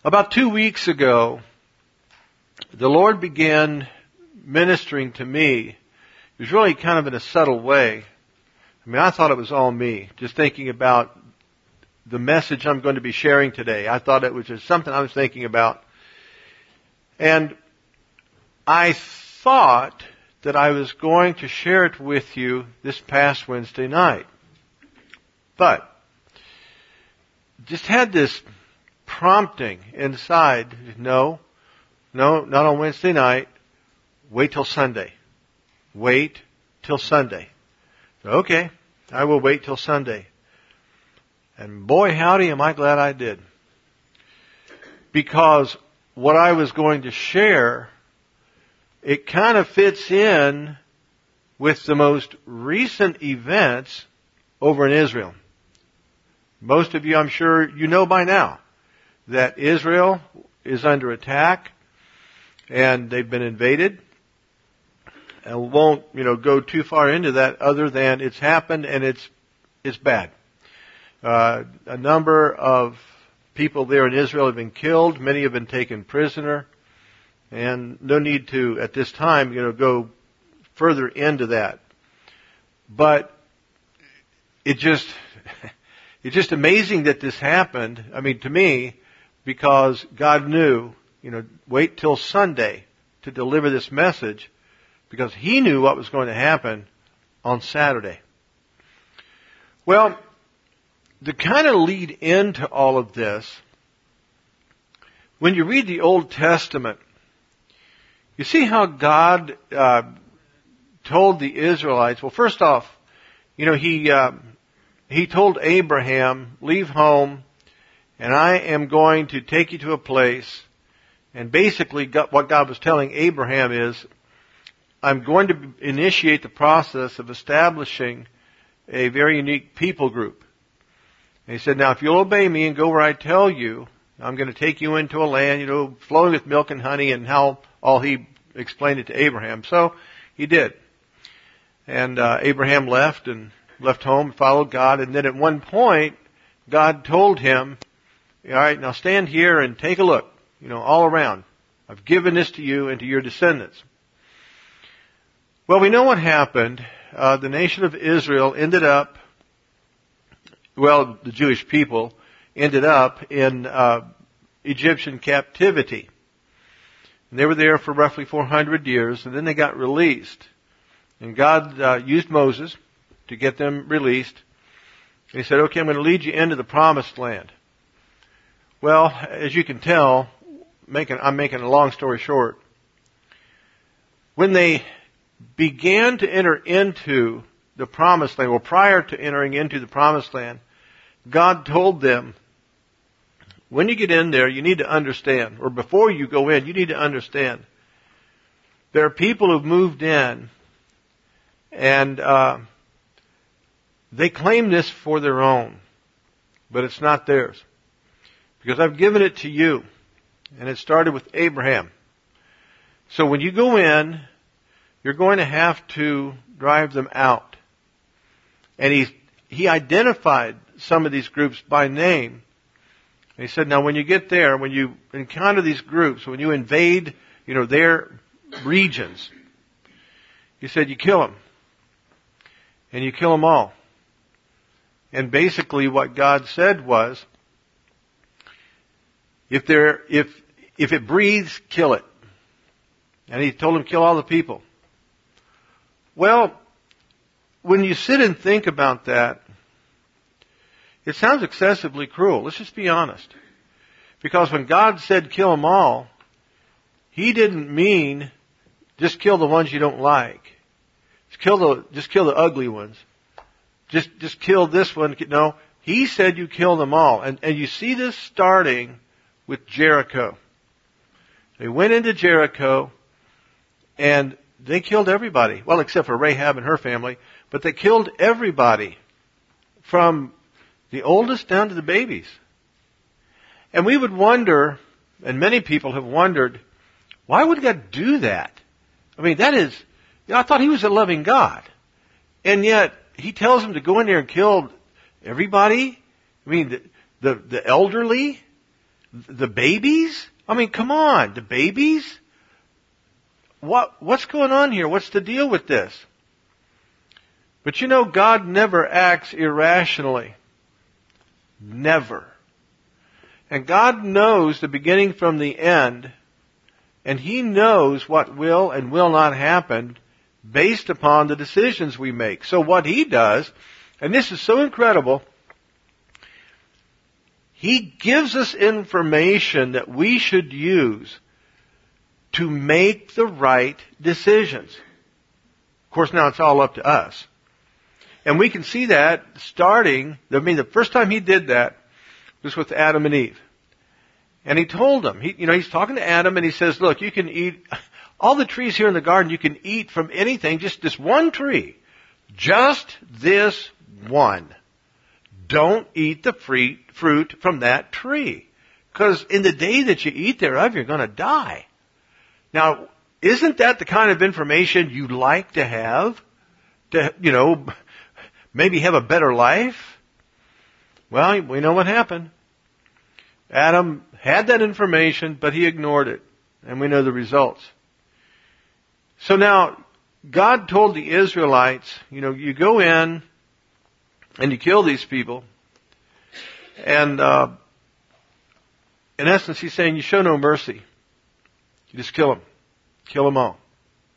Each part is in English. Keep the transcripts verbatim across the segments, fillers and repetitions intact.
About two weeks ago, the Lord began ministering to me. It was really kind of in a subtle way. I mean, I thought it was all me, just thinking about the message I'm going to be sharing today. I thought it was just something I was thinking about. And I thought that I was going to share it with you this past Wednesday night. But just had this prompting inside, no, no, not on Wednesday night, wait till Sunday. Wait till Sunday. Okay, I will wait till Sunday. And boy, howdy, am I glad I did. Because what I was going to share, it kind of fits in with the most recent events over in Israel. Most of you, I'm sure, you know by now that Israel is under attack and they've been invaded. And won't, you know, go too far into that other than it's happened and it's, it's bad. Uh, a number of people there in Israel have been killed. Many have been taken prisoner. And no need to, at this time, you know, go further into that. But it just, it's just amazing that this happened. I mean, to me, because God knew, you know, wait till Sunday to deliver this message, because He knew what was going to happen on Saturday. Well, to kind of lead into all of this, when you read the Old Testament, you see how God uh, told the Israelites, well, first off, you know, He uh, He told Abraham, leave home, and I am going to take you to a place. And basically what God was telling Abraham is, I'm going to initiate the process of establishing a very unique people group. And He said, now if you'll obey me and go where I tell you, I'm going to take you into a land, you know, flowing with milk and honey, and how all He explained it to Abraham. So He did. And uh, Abraham left and left home, followed God, and then at one point, God told him, all right, now stand here and take a look, you know, all around. I've given this to you and to your descendants. Well, we know what happened. Uh, the nation of Israel ended up, well, the Jewish people ended up in uh, Egyptian captivity. And they were there for roughly four hundred years, and then they got released. And God uh, used Moses to get them released. And He said, okay, I'm going to lead you into the promised land. Well, as you can tell, making, I'm making a long story short. When they began to enter into the promised land, well, prior to entering into the promised land, God told them, when you get in there, you need to understand, or before you go in, you need to understand, there are people who've moved in, and uh, they claim this for their own, but it's not theirs. Because I've given it to you, and it started with Abraham. So when you go in, you're going to have to drive them out. And he he identified some of these groups by name. And He said, now when you get there, when you encounter these groups, when you invade, you know, their regions, He said, you kill them. And you kill them all. And basically what God said was, if there, if, if it breathes, kill it. And He told him, kill all the people. Well, when you sit and think about that, it sounds excessively cruel. Let's just be honest. Because when God said kill them all, He didn't mean just kill the ones you don't like. Just kill the, just kill the ugly ones. Just, just kill this one. No, He said you kill them all. And, and you see this starting with Jericho. They went into Jericho and they killed everybody. Well, except for Rahab and her family. But they killed everybody. From the oldest down to the babies. And we would wonder, and many people have wondered, why would God do that? I mean, that is, you know, I thought He was a loving God. And yet, He tells them to go in there and kill everybody. I mean, the, the, the elderly. I The babies? I mean, come on, the babies? What, what's going on here? What's the deal with this? But you know, God never acts irrationally. Never. And God knows the beginning from the end, and He knows what will and will not happen based upon the decisions we make. So what He does, and this is so incredible, He gives us information that we should use to make the right decisions. Of course, now it's all up to us. And we can see that starting, I mean, the first time He did that was with Adam and Eve. And He told them, he, you know, He's talking to Adam and He says, look, you can eat all the trees here in the garden, you can eat from anything, just this one tree. Just this one. Don't eat the fruit from that tree. Because in the day that you eat thereof, you're going to die. Now, isn't that the kind of information you'd like to have? To, you know, maybe have a better life? Well, we know what happened. Adam had that information, but he ignored it. And we know the results. So now, God told the Israelites, you know, you go in and you kill these people. And uh, in essence, He's saying you show no mercy. You just kill them. Kill them all.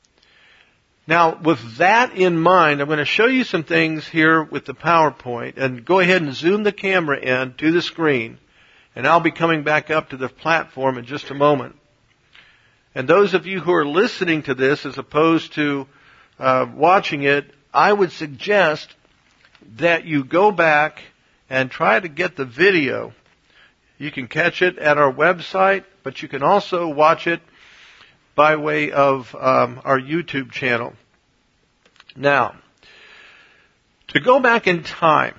Now, with that in mind, I'm going to show you some things here with the PowerPoint. And go ahead and zoom the camera in to the screen. And I'll be coming back up to the platform in just a moment. And those of you who are listening to this as opposed to uh, watching it, I would suggest that you go back and try to get the video. You can catch it at our website, but you can also watch it by way of um, our YouTube channel. Now, to go back in time,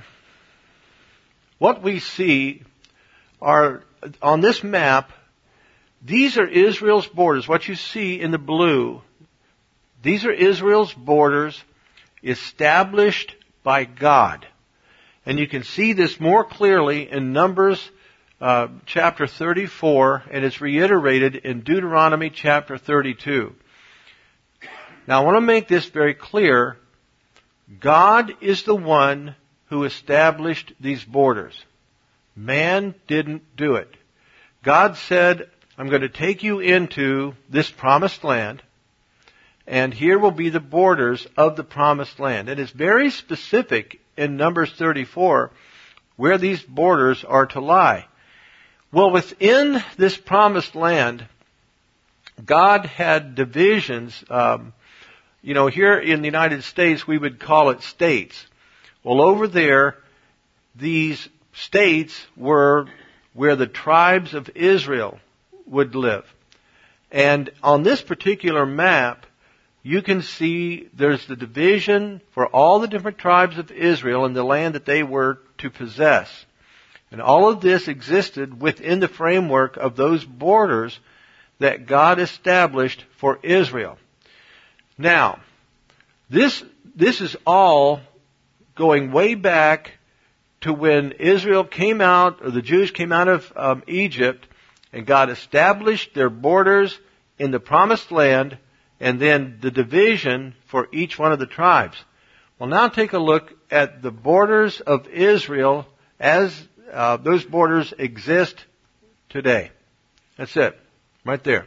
what we see are, on this map, these are Israel's borders. What you see in the blue, these are Israel's borders established by God. And you can see this more clearly in Numbers uh, chapter thirty-four, and it's reiterated in Deuteronomy chapter thirty-two. Now I want to make this very clear. God is the one who established these borders. Man didn't do it. God said, I'm going to take you into this promised land, and here will be the borders of the promised land. It is very specific in Numbers thirty-four where these borders are to lie. Well, within this promised land, God had divisions. Um, you know, here in the United States, we would call it states. Well, over there, these states were where the tribes of Israel would live. And on this particular map, you can see there's the division for all the different tribes of Israel in the land that they were to possess. And all of this existed within the framework of those borders that God established for Israel. Now, this, this is all going way back to when Israel came out, or the Jews came out of um, Egypt, and God established their borders in the promised land, and then the division for each one of the tribes. Well, now take a look at the borders of Israel as uh, those borders exist today. That's it. Right there.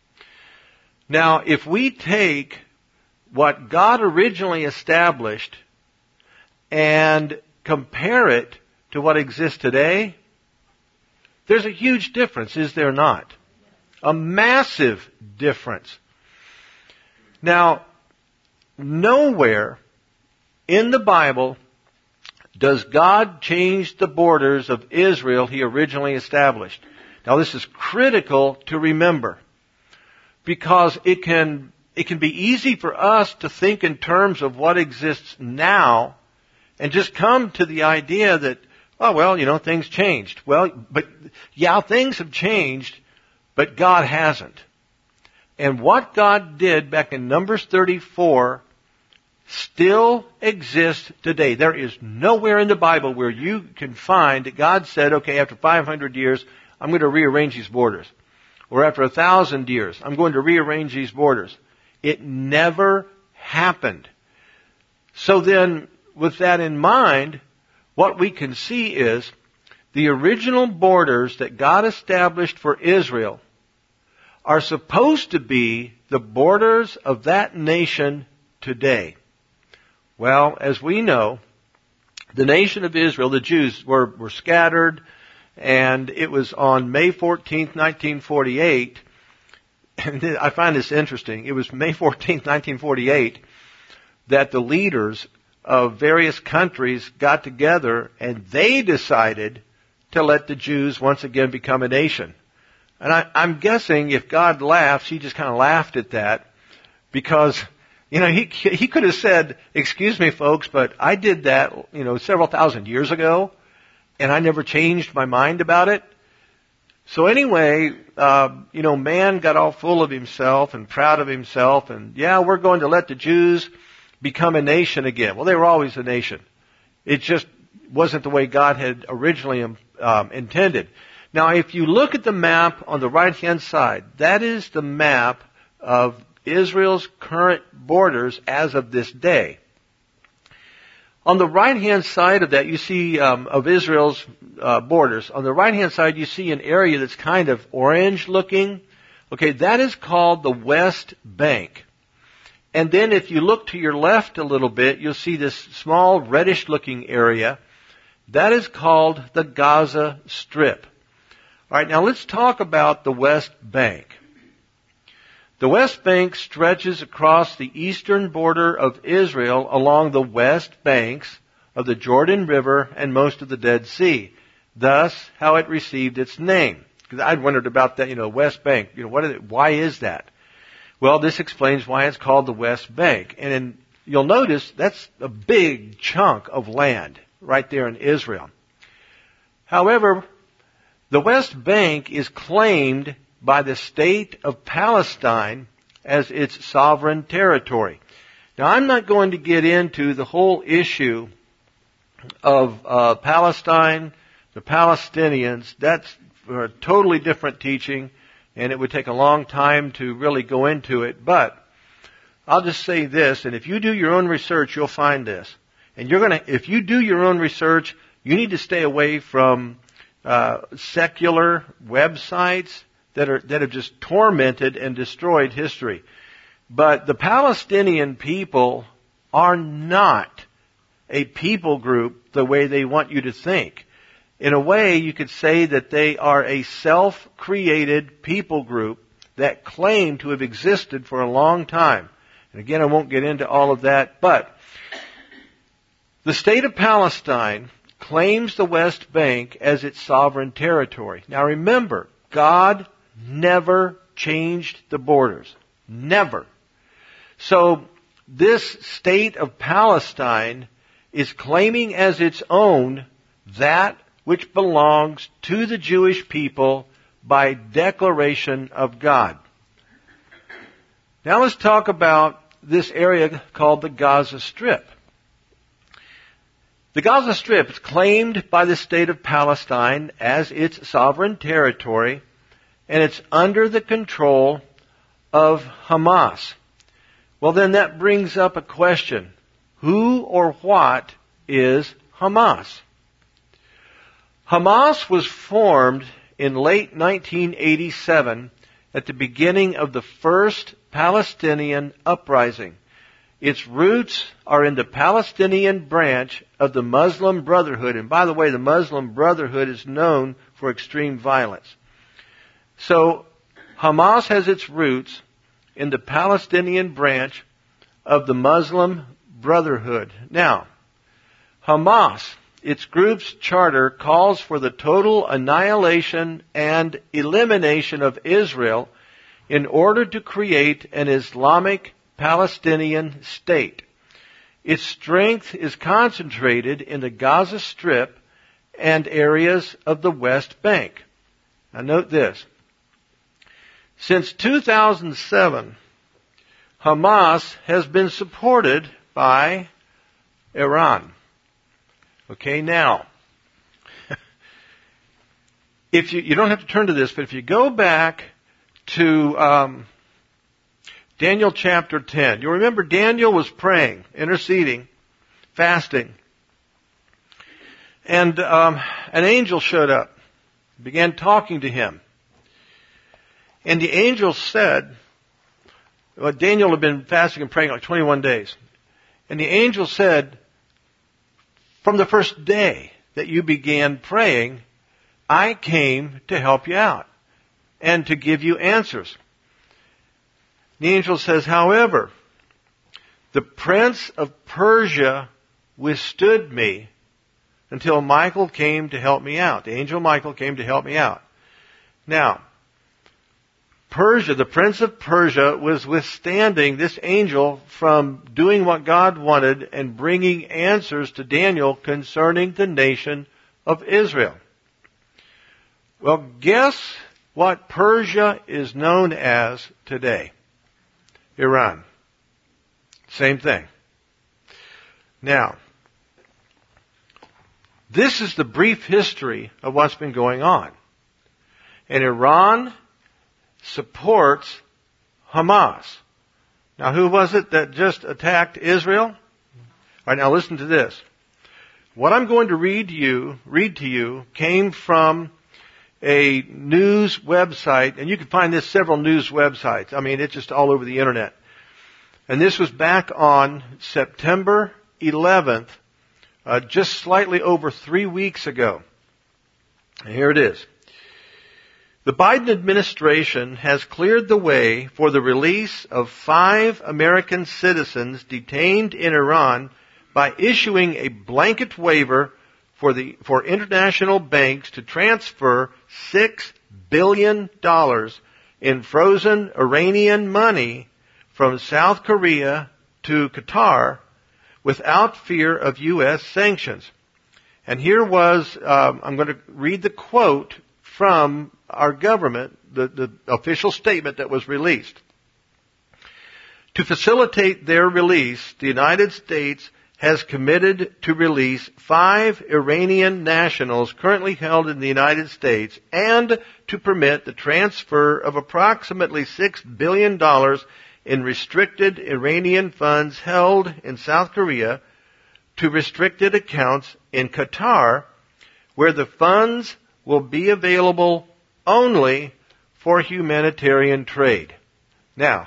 Now, if we take what God originally established and compare it to what exists today, there's a huge difference, is there not? A massive difference. Now, nowhere in the Bible does God change the borders of Israel He originally established. Now, this is critical to remember, because it can it can be easy for us to think in terms of what exists now and just come to the idea that, oh, well, you know, things changed. Well, but yeah, things have changed, but God hasn't. And what God did back in Numbers thirty-four still exists today. There is nowhere in the Bible where you can find that God said, okay, after five hundred years, I'm going to rearrange these borders. Or after a thousand years, I'm going to rearrange these borders. It never happened. So then, with that in mind, what we can see is the original borders that God established for Israel are supposed to be the borders of that nation today. Well, as we know, the nation of Israel, the Jews, were, were scattered, and it was on May fourteenth, nineteen forty-eight, and I find this interesting, it was May fourteenth, nineteen forty-eight, that the leaders of various countries got together and they decided to let the Jews once again become a nation. And I, I'm guessing if God laughs, he just kind of laughed at that because, you know, he he could have said, excuse me folks, but I did that, you know, several thousand years ago and I never changed my mind about it. So anyway, uh, you know, man got all full of himself and proud of himself and, yeah, we're going to let the Jews become a nation again. Well, they were always a nation. It just wasn't the way God had originally um, intended. Now, if you look at the map on the right-hand side, that is the map of Israel's current borders as of this day. On the right-hand side of that, you see, um, of Israel's uh, borders, on the right-hand side, you see an area that's kind of orange-looking. Okay, that is called the West Bank. And then if you look to your left a little bit, you'll see this small reddish-looking area. That is called the Gaza Strip. All right, now let's talk about the West Bank. The West Bank stretches across the eastern border of Israel along the west banks of the Jordan River and most of the Dead Sea. Thus, how it received its name. Because I'd wondered about that, you know, West Bank. You know, what is it? Why is that? Well, this explains why it's called the West Bank. And in, you'll notice that's a big chunk of land right there in Israel. However, the West Bank is claimed by the state of Palestine as its sovereign territory. Now, I'm not going to get into the whole issue of uh, Palestine, the Palestinians. That's a totally different teaching, and it would take a long time to really go into it. But I'll just say this, and if you do your own research, you'll find this. And you're going to, if you do your own research, you need to stay away from uh, secular websites that are that have just tormented and destroyed history. But the Palestinian people are not a people group the way they want you to think. In a way, you could say that they are a self-created people group that claim to have existed for a long time. And again, I won't get into all of that, but the state of Palestine claims the West Bank as its sovereign territory. Now remember, God never changed the borders. Never. So this state of Palestine is claiming as its own that which belongs to the Jewish people by declaration of God. Now let's talk about this area called the Gaza Strip. The Gaza Strip is claimed by the state of Palestine as its sovereign territory, and it's under the control of Hamas. Well, then that brings up a question. Who or what is Hamas? Hamas was formed in late nineteen eighty-seven at the beginning of the first Palestinian uprising. Its roots are in the Palestinian branch of the Muslim Brotherhood. And by the way, the Muslim Brotherhood is known for extreme violence. So Hamas has its roots in the Palestinian branch of the Muslim Brotherhood. Now, Hamas, its group's charter, calls for the total annihilation and elimination of Israel in order to create an Islamic Palestinian state. Its strength is concentrated in the Gaza Strip and areas of the West Bank. Now note this. Since two thousand seven, Hamas has been supported by Iran. Okay, now, if you, you don't have to turn to this, but if you go back to um, Daniel chapter ten, you'll remember Daniel was praying, interceding, fasting, and um, an angel showed up, began talking to him. And the angel said, well, Daniel had been fasting and praying like twenty-one days. And the angel said, from the first day that you began praying, I came to help you out and to give you answers. The angel says, however, the prince of Persia withstood me until Michael came to help me out. The angel Michael came to help me out. Now, Persia, the prince of Persia, was withstanding this angel from doing what God wanted and bringing answers to Daniel concerning the nation of Israel. Well, guess what Persia is known as today? Iran. Same thing. Now, this is the brief history of what's been going on. And Iran supports Hamas. Now, who was it that just attacked Israel? All right, now listen to this. What I'm going to read to you, read to you came from a news website, and you can find this several news websites. I mean, it's just all over the internet. And this was back on September eleventh, uh, just slightly over three weeks ago. And here it is. The Biden administration has cleared the way for the release of five American citizens detained in Iran by issuing a blanket waiver for the for international banks to transfer six billion dollars in frozen Iranian money from South Korea to Qatar without fear of U S sanctions. And here was, um, I'm going to read the quote from our government, the, the official statement that was released. To facilitate their release, the United States has committed to release five Iranian nationals currently held in the United States and to permit the transfer of approximately six billion dollars in restricted Iranian funds held in South Korea to restricted accounts in Qatar, where the funds will be available only for humanitarian trade. Now,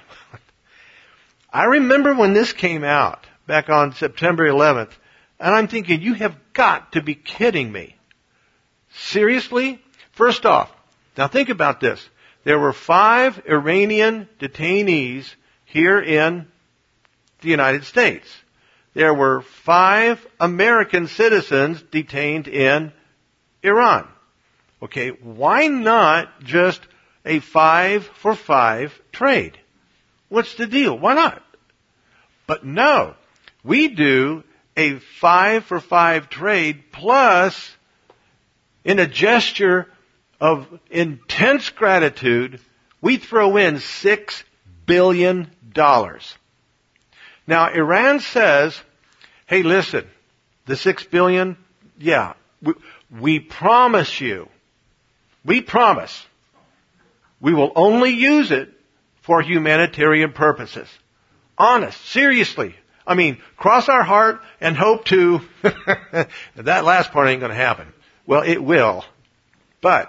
I remember when this came out back on September eleventh, and I'm thinking, you have got to be kidding me. Seriously? First off, now think about this. There were five Iranian detainees here in the United States. There were five American citizens detained in Iran. Okay, why not just a five for five trade? What's the deal? Why not? But no, we do a five for five trade plus, in a gesture of intense gratitude, we throw in six billion dollars. Now, Iran says, hey, listen, the six billion, yeah, we, we promise you, we promise, we will only use it for humanitarian purposes. Honest, seriously. I mean, cross our heart and hope to, that last part ain't going to happen. Well, it will. But,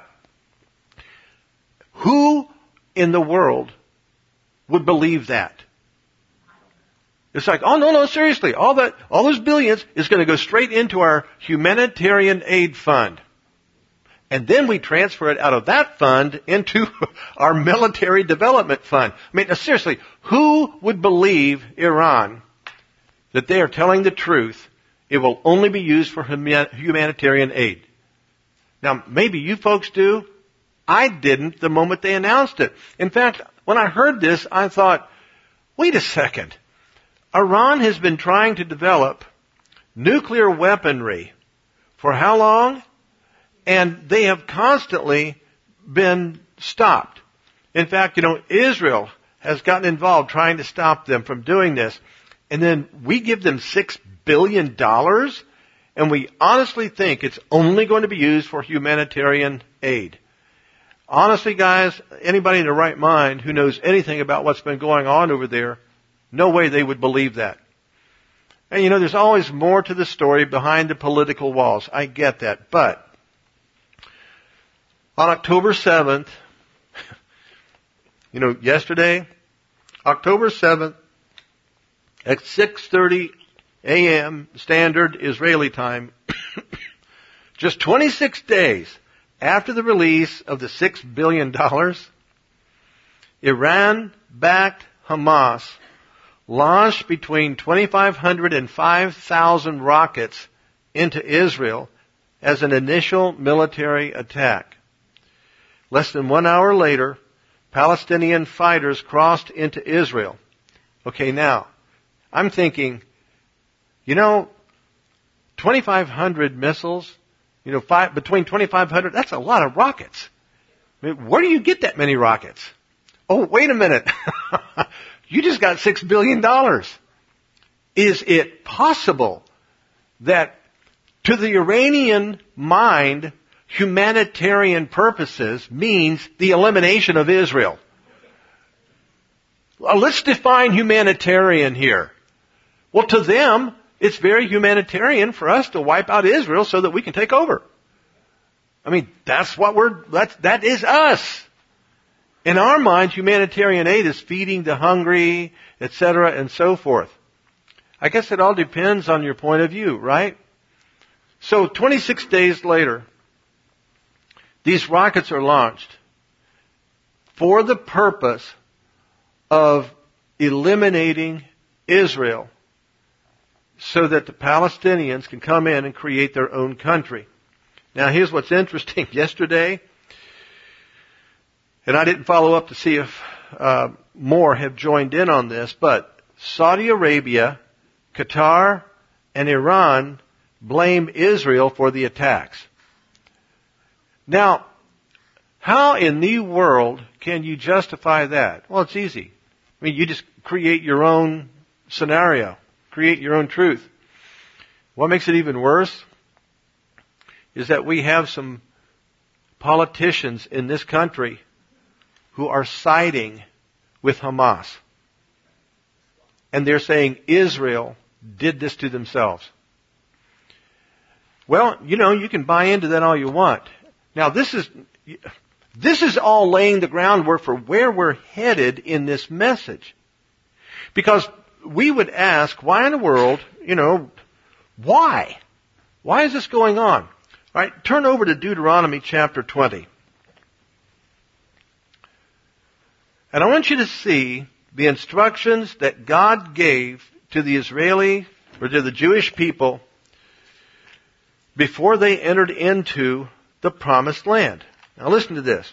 who in the world would believe that? It's like, oh no, no, seriously, all that, all those billions is going to go straight into our humanitarian aid fund. And then we transfer it out of that fund into our military development fund. I mean, seriously, who would believe Iran that they are telling the truth? It will only be used for humanitarian aid. Now, maybe you folks do. I didn't the moment they announced it. In fact, when I heard this, I thought, wait a second. Iran has been trying to develop nuclear weaponry for how long? And they have constantly been stopped. In fact, you know, Israel has gotten involved trying to stop them from doing this. And then we give them six billion dollars, and we honestly think it's only going to be used for humanitarian aid. Honestly, guys, anybody in their right mind who knows anything about what's been going on over there, no way they would believe that. And you know, there's always more to the story behind the political walls. I get that. But on October seventh, you know, yesterday, October seventh, at six thirty a.m. standard Israeli time, just twenty-six days after the release of the six billion dollars, Iran-backed Hamas launched between twenty-five hundred and five thousand rockets into Israel as an initial military attack. Less than one hour later, Palestinian fighters crossed into Israel. Okay, now, I'm thinking, you know, twenty-five hundred missiles, you know, five, between twenty-five hundred, that's a lot of rockets. I mean, where do you get that many rockets? Oh, wait a minute. You just got six billion dollars. Is it possible that to the Iranian mind, humanitarian purposes means the elimination of Israel? Well, let's define humanitarian here. Well, to them, it's very humanitarian for us to wipe out Israel so that we can take over. I mean, that's what we're, that's, that is us. In our minds, humanitarian aid is feeding the hungry, et cetera, and so forth. I guess it all depends on your point of view, right? So twenty-six days later, these rockets are launched for the purpose of eliminating Israel so that the Palestinians can come in and create their own country. Now here's what's interesting. Yesterday, and I didn't follow up to see if uh, more have joined in on this, but Saudi Arabia, Qatar, and Iran blame Israel for the attacks. Now, how in the world can you justify that? Well, it's easy. I mean, you just create your own scenario, create your own truth. What makes it even worse is that we have some politicians in this country who are siding with Hamas. And they're saying Israel did this to themselves. Well, you know, you can buy into that all you want. Now this is, this is all laying the groundwork for where we're headed in this message. Because we would ask, why in the world, you know, why? Why is this going on? All right, turn over to Deuteronomy chapter twenty. And I want you to see the instructions that God gave to the Israeli, or to the Jewish people, before they entered into the promised land. Now listen to this.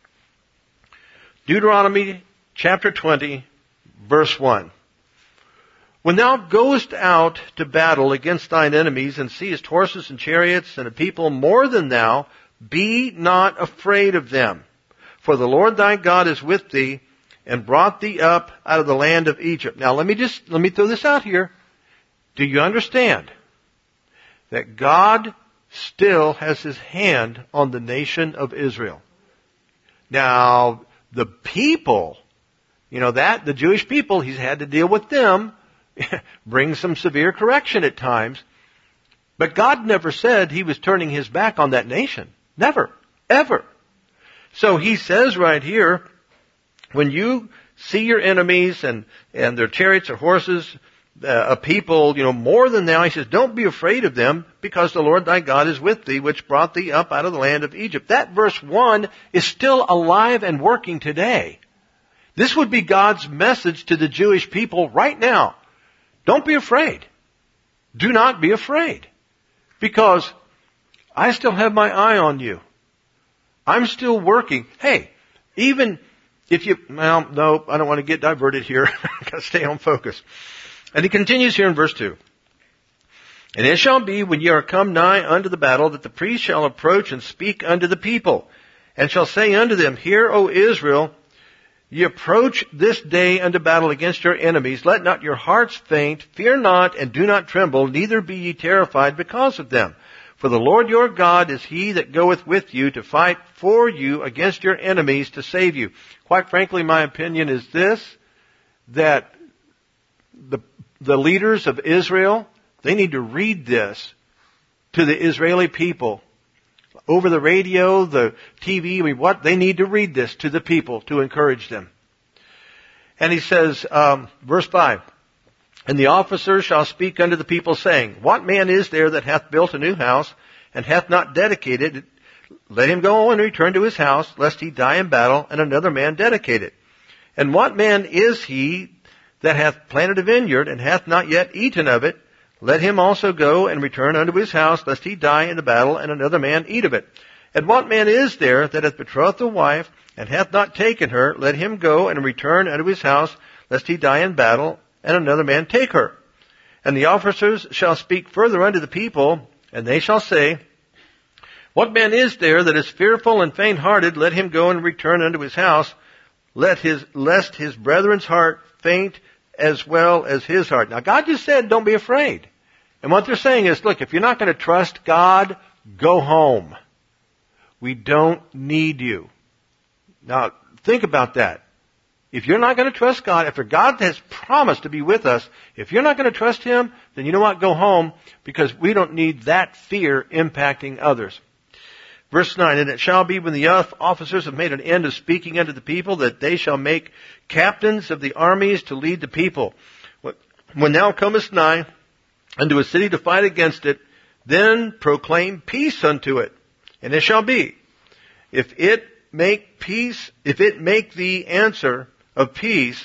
Deuteronomy chapter twenty, verse one. When thou goest out to battle against thine enemies, and seest horses and chariots and a people more than thou, be not afraid of them. For the Lord thy God is with thee, and brought thee up out of the land of Egypt. Now let me just, let me throw this out here. Do you understand that God still has His hand on the nation of Israel? Now, the people, you know that, the Jewish people, He's had to deal with them, bring some severe correction at times. But God never said He was turning His back on that nation. Never. Ever. So He says right here, when you see your enemies and, and their chariots or horses, uh, a people, you know, more than thou, He says, don't be afraid of them, because the Lord thy God is with thee, which brought thee up out of the land of Egypt. That verse one is still alive and working today. This would be God's message to the Jewish people right now. Don't be afraid. Do not be afraid. Because I still have my eye on you. I'm still working. Hey, even if you, well, no, I don't want to get diverted here. I've got to stay on focus. And he continues here in verse two. And it shall be, when ye are come nigh unto the battle, that the priest shall approach and speak unto the people, and shall say unto them, Hear, O Israel, ye approach this day unto battle against your enemies. Let not your hearts faint, fear not, and do not tremble, neither be ye terrified because of them. For the Lord your God is he that goeth with you to fight for you against your enemies to save you. Quite frankly, my opinion is this, that the, the leaders of Israel, they need to read this to the Israeli people. Over the radio, the T V, I mean, what? They need to read this to the people to encourage them. And he says, um, verse five, And the officers shall speak unto the people, saying, What man is there that hath built a new house, and hath not dedicated it? Let him go and return to his house, lest he die in battle, and another man dedicate it. And what man is he that hath planted a vineyard, and hath not yet eaten of it? Let him also go and return unto his house, lest he die in the battle, and another man eat of it. And what man is there that hath betrothed a wife, and hath not taken her? Let him go and return unto his house, lest he die in battle, and another man take her. And the officers shall speak further unto the people, and they shall say, What man is there that is fearful and faint-hearted? Let him go and return unto his house, let his, lest his brethren's heart faint as well as his heart. Now God just said, don't be afraid. And what they're saying is, look, if you're not going to trust God, go home. We don't need you. Now, think about that. If you're not going to trust God, after God has promised to be with us, if you're not going to trust Him, then you know what? Go home, because we don't need that fear impacting others. Verse nine, And it shall be when the officers have made an end of speaking unto the people, that they shall make captains of the armies to lead the people. When thou comest nigh unto a city to fight against it, then proclaim peace unto it. And it shall be, if it make peace, if it make thee answer of peace,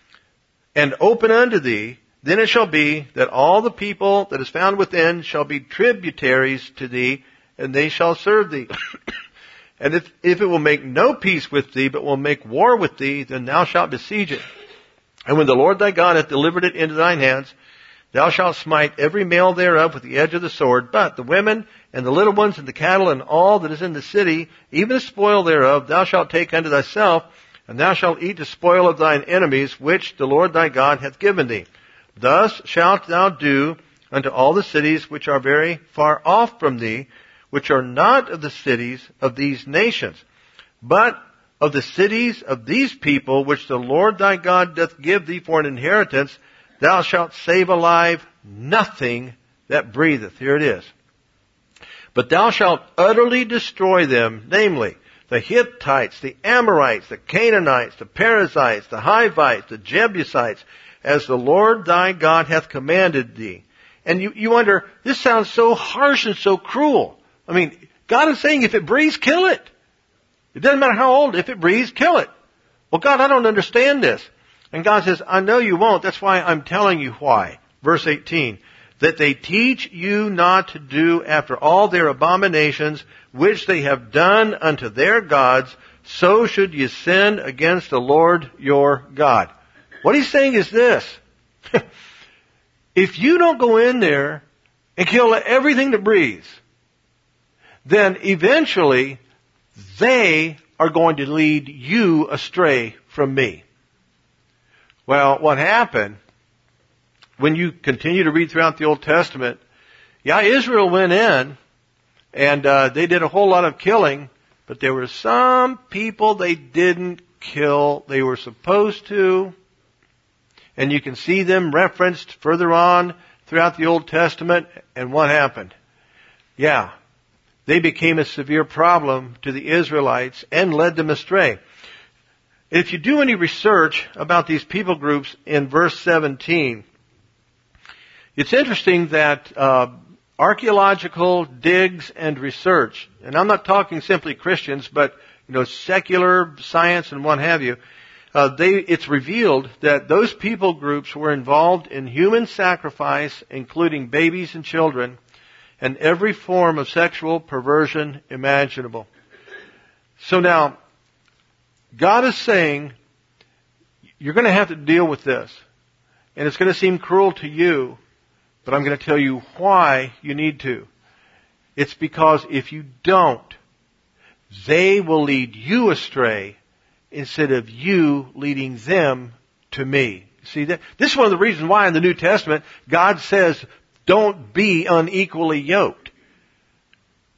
and open unto thee, then it shall be that all the people that is found within shall be tributaries to thee, and they shall serve thee. And if, if it will make no peace with thee, but will make war with thee, then thou shalt besiege it. And when the Lord thy God hath delivered it into thine hands, thou shalt smite every male thereof with the edge of the sword. But the women and the little ones and the cattle and all that is in the city, even the spoil thereof, thou shalt take unto thyself, and thou shalt eat the spoil of thine enemies, which the Lord thy God hath given thee. Thus shalt thou do unto all the cities which are very far off from thee, which are not of the cities of these nations, but of the cities of these people, which the Lord thy God doth give thee for an inheritance. Thou shalt save alive nothing that breatheth. Here it is. But thou shalt utterly destroy them, namely, the Hittites, the Amorites, the Canaanites, the Perizzites, the Hivites, the Jebusites, as the Lord thy God hath commanded thee. And you, you wonder, this sounds so harsh and so cruel. I mean, God is saying, if it breathes, kill it. It doesn't matter how old, if it breathes, kill it. Well, God, I don't understand this. And God says, I know you won't. That's why I'm telling you why. Verse eighteen, that they teach you not to do after all their abominations, which they have done unto their gods, so should you sin against the Lord your God. What he's saying is this. If you don't go in there and kill everything that breathes, then eventually they are going to lead you astray from me. Well, what happened when you continue to read throughout the Old Testament, yeah, Israel went in and uh, they did a whole lot of killing, but there were some people they didn't kill. They were supposed to. And you can see them referenced further on throughout the Old Testament. And what happened? Yeah, they became a severe problem to the Israelites and led them astray. If you do any research about these people groups in verse seventeen, it's interesting that uh, archaeological digs and research, and I'm not talking simply Christians, but you know, secular science and what have you, uh, they it's revealed that those people groups were involved in human sacrifice, including babies and children, and every form of sexual perversion imaginable. So now, God is saying, you're going to have to deal with this. And it's going to seem cruel to you, but I'm going to tell you why you need to. It's because if you don't, they will lead you astray instead of you leading them to me. See, that, this is one of the reasons why in the New Testament God says, don't be unequally yoked.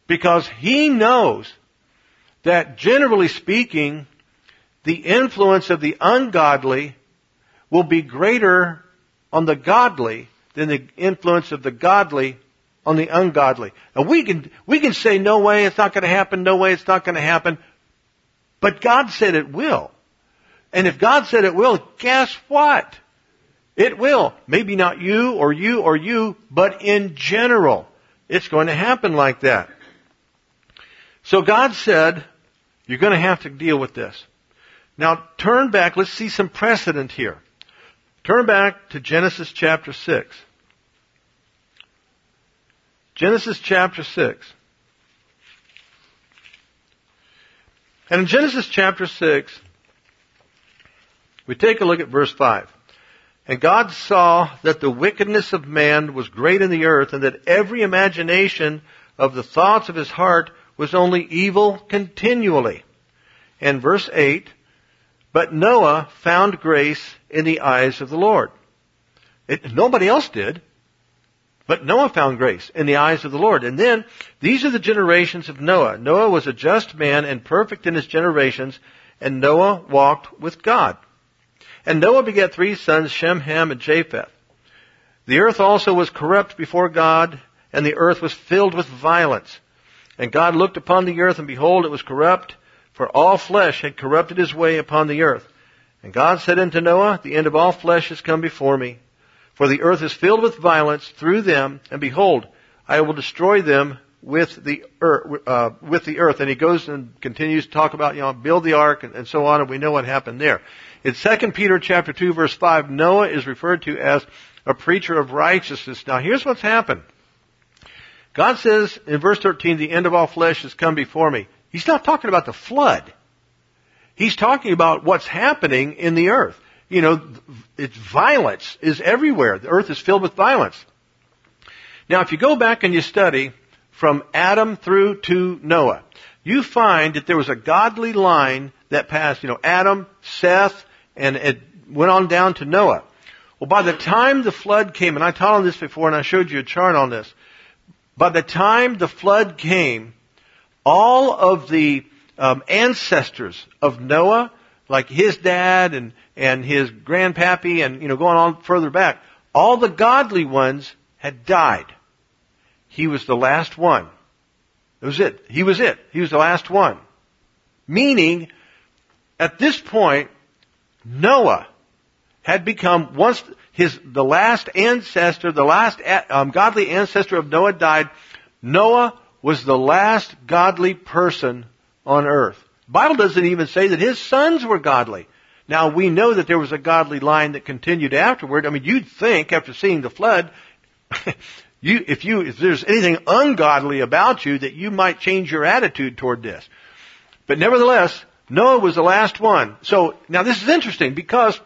Because he knows that generally speaking, the influence of the ungodly will be greater on the godly than the influence of the godly on the ungodly. Now we can, we can say, no way, it's not going to happen, no way, it's not going to happen. But God said it will. And if God said it will, guess what? It will. Maybe not you or you or you, but in general, it's going to happen like that. So God said, you're going to have to deal with this. Now turn back, let's see some precedent here. Turn back to Genesis chapter six. Genesis chapter six. And in Genesis chapter six, we take a look at verse five. And God saw that the wickedness of man was great in the earth, and that every imagination of the thoughts of his heart was only evil continually. And verse eight, but Noah found grace in the eyes of the Lord. It, nobody else did. But Noah found grace in the eyes of the Lord. And then, these are the generations of Noah. Noah was a just man and perfect in his generations, and Noah walked with God. And Noah begat three sons, Shem, Ham, and Japheth. The earth also was corrupt before God, and the earth was filled with violence. And God looked upon the earth, and behold, it was corrupt, for all flesh had corrupted his way upon the earth. And God said unto Noah, the end of all flesh is come before me. For the earth is filled with violence through them, and behold, I will destroy them with the earth. Uh, with the earth. And he goes and continues to talk about, you know, build the ark and, and so on, and we know what happened there. In Second Peter chapter two, verse five, Noah is referred to as a preacher of righteousness. Now, here's what's happened. God says in verse thirteen, the end of all flesh has come before me. He's not talking about the flood. He's talking about what's happening in the earth. You know, it's violence is everywhere. The earth is filled with violence. Now, if you go back and you study from Adam through to Noah, you find that there was a godly line that passed, you know, Adam, Seth, and it went on down to Noah. Well, by the time the flood came, and I taught on this before and I showed you a chart on this, by the time the flood came, all of the um, ancestors of Noah, like his dad and, and his grandpappy and, you know, going on further back, all the godly ones had died. He was the last one. That was it. He was it. He was the last one. Meaning, at this point, Noah had become, once his, the last ancestor, the last um, godly ancestor of Noah died, Noah was the last godly person on earth. The Bible doesn't even say that his sons were godly. Now, we know that there was a godly line that continued afterward. I mean, you'd think, after seeing the flood, you, if you, if there's anything ungodly about you, that you might change your attitude toward this. But nevertheless, Noah was the last one. So, now this is interesting, because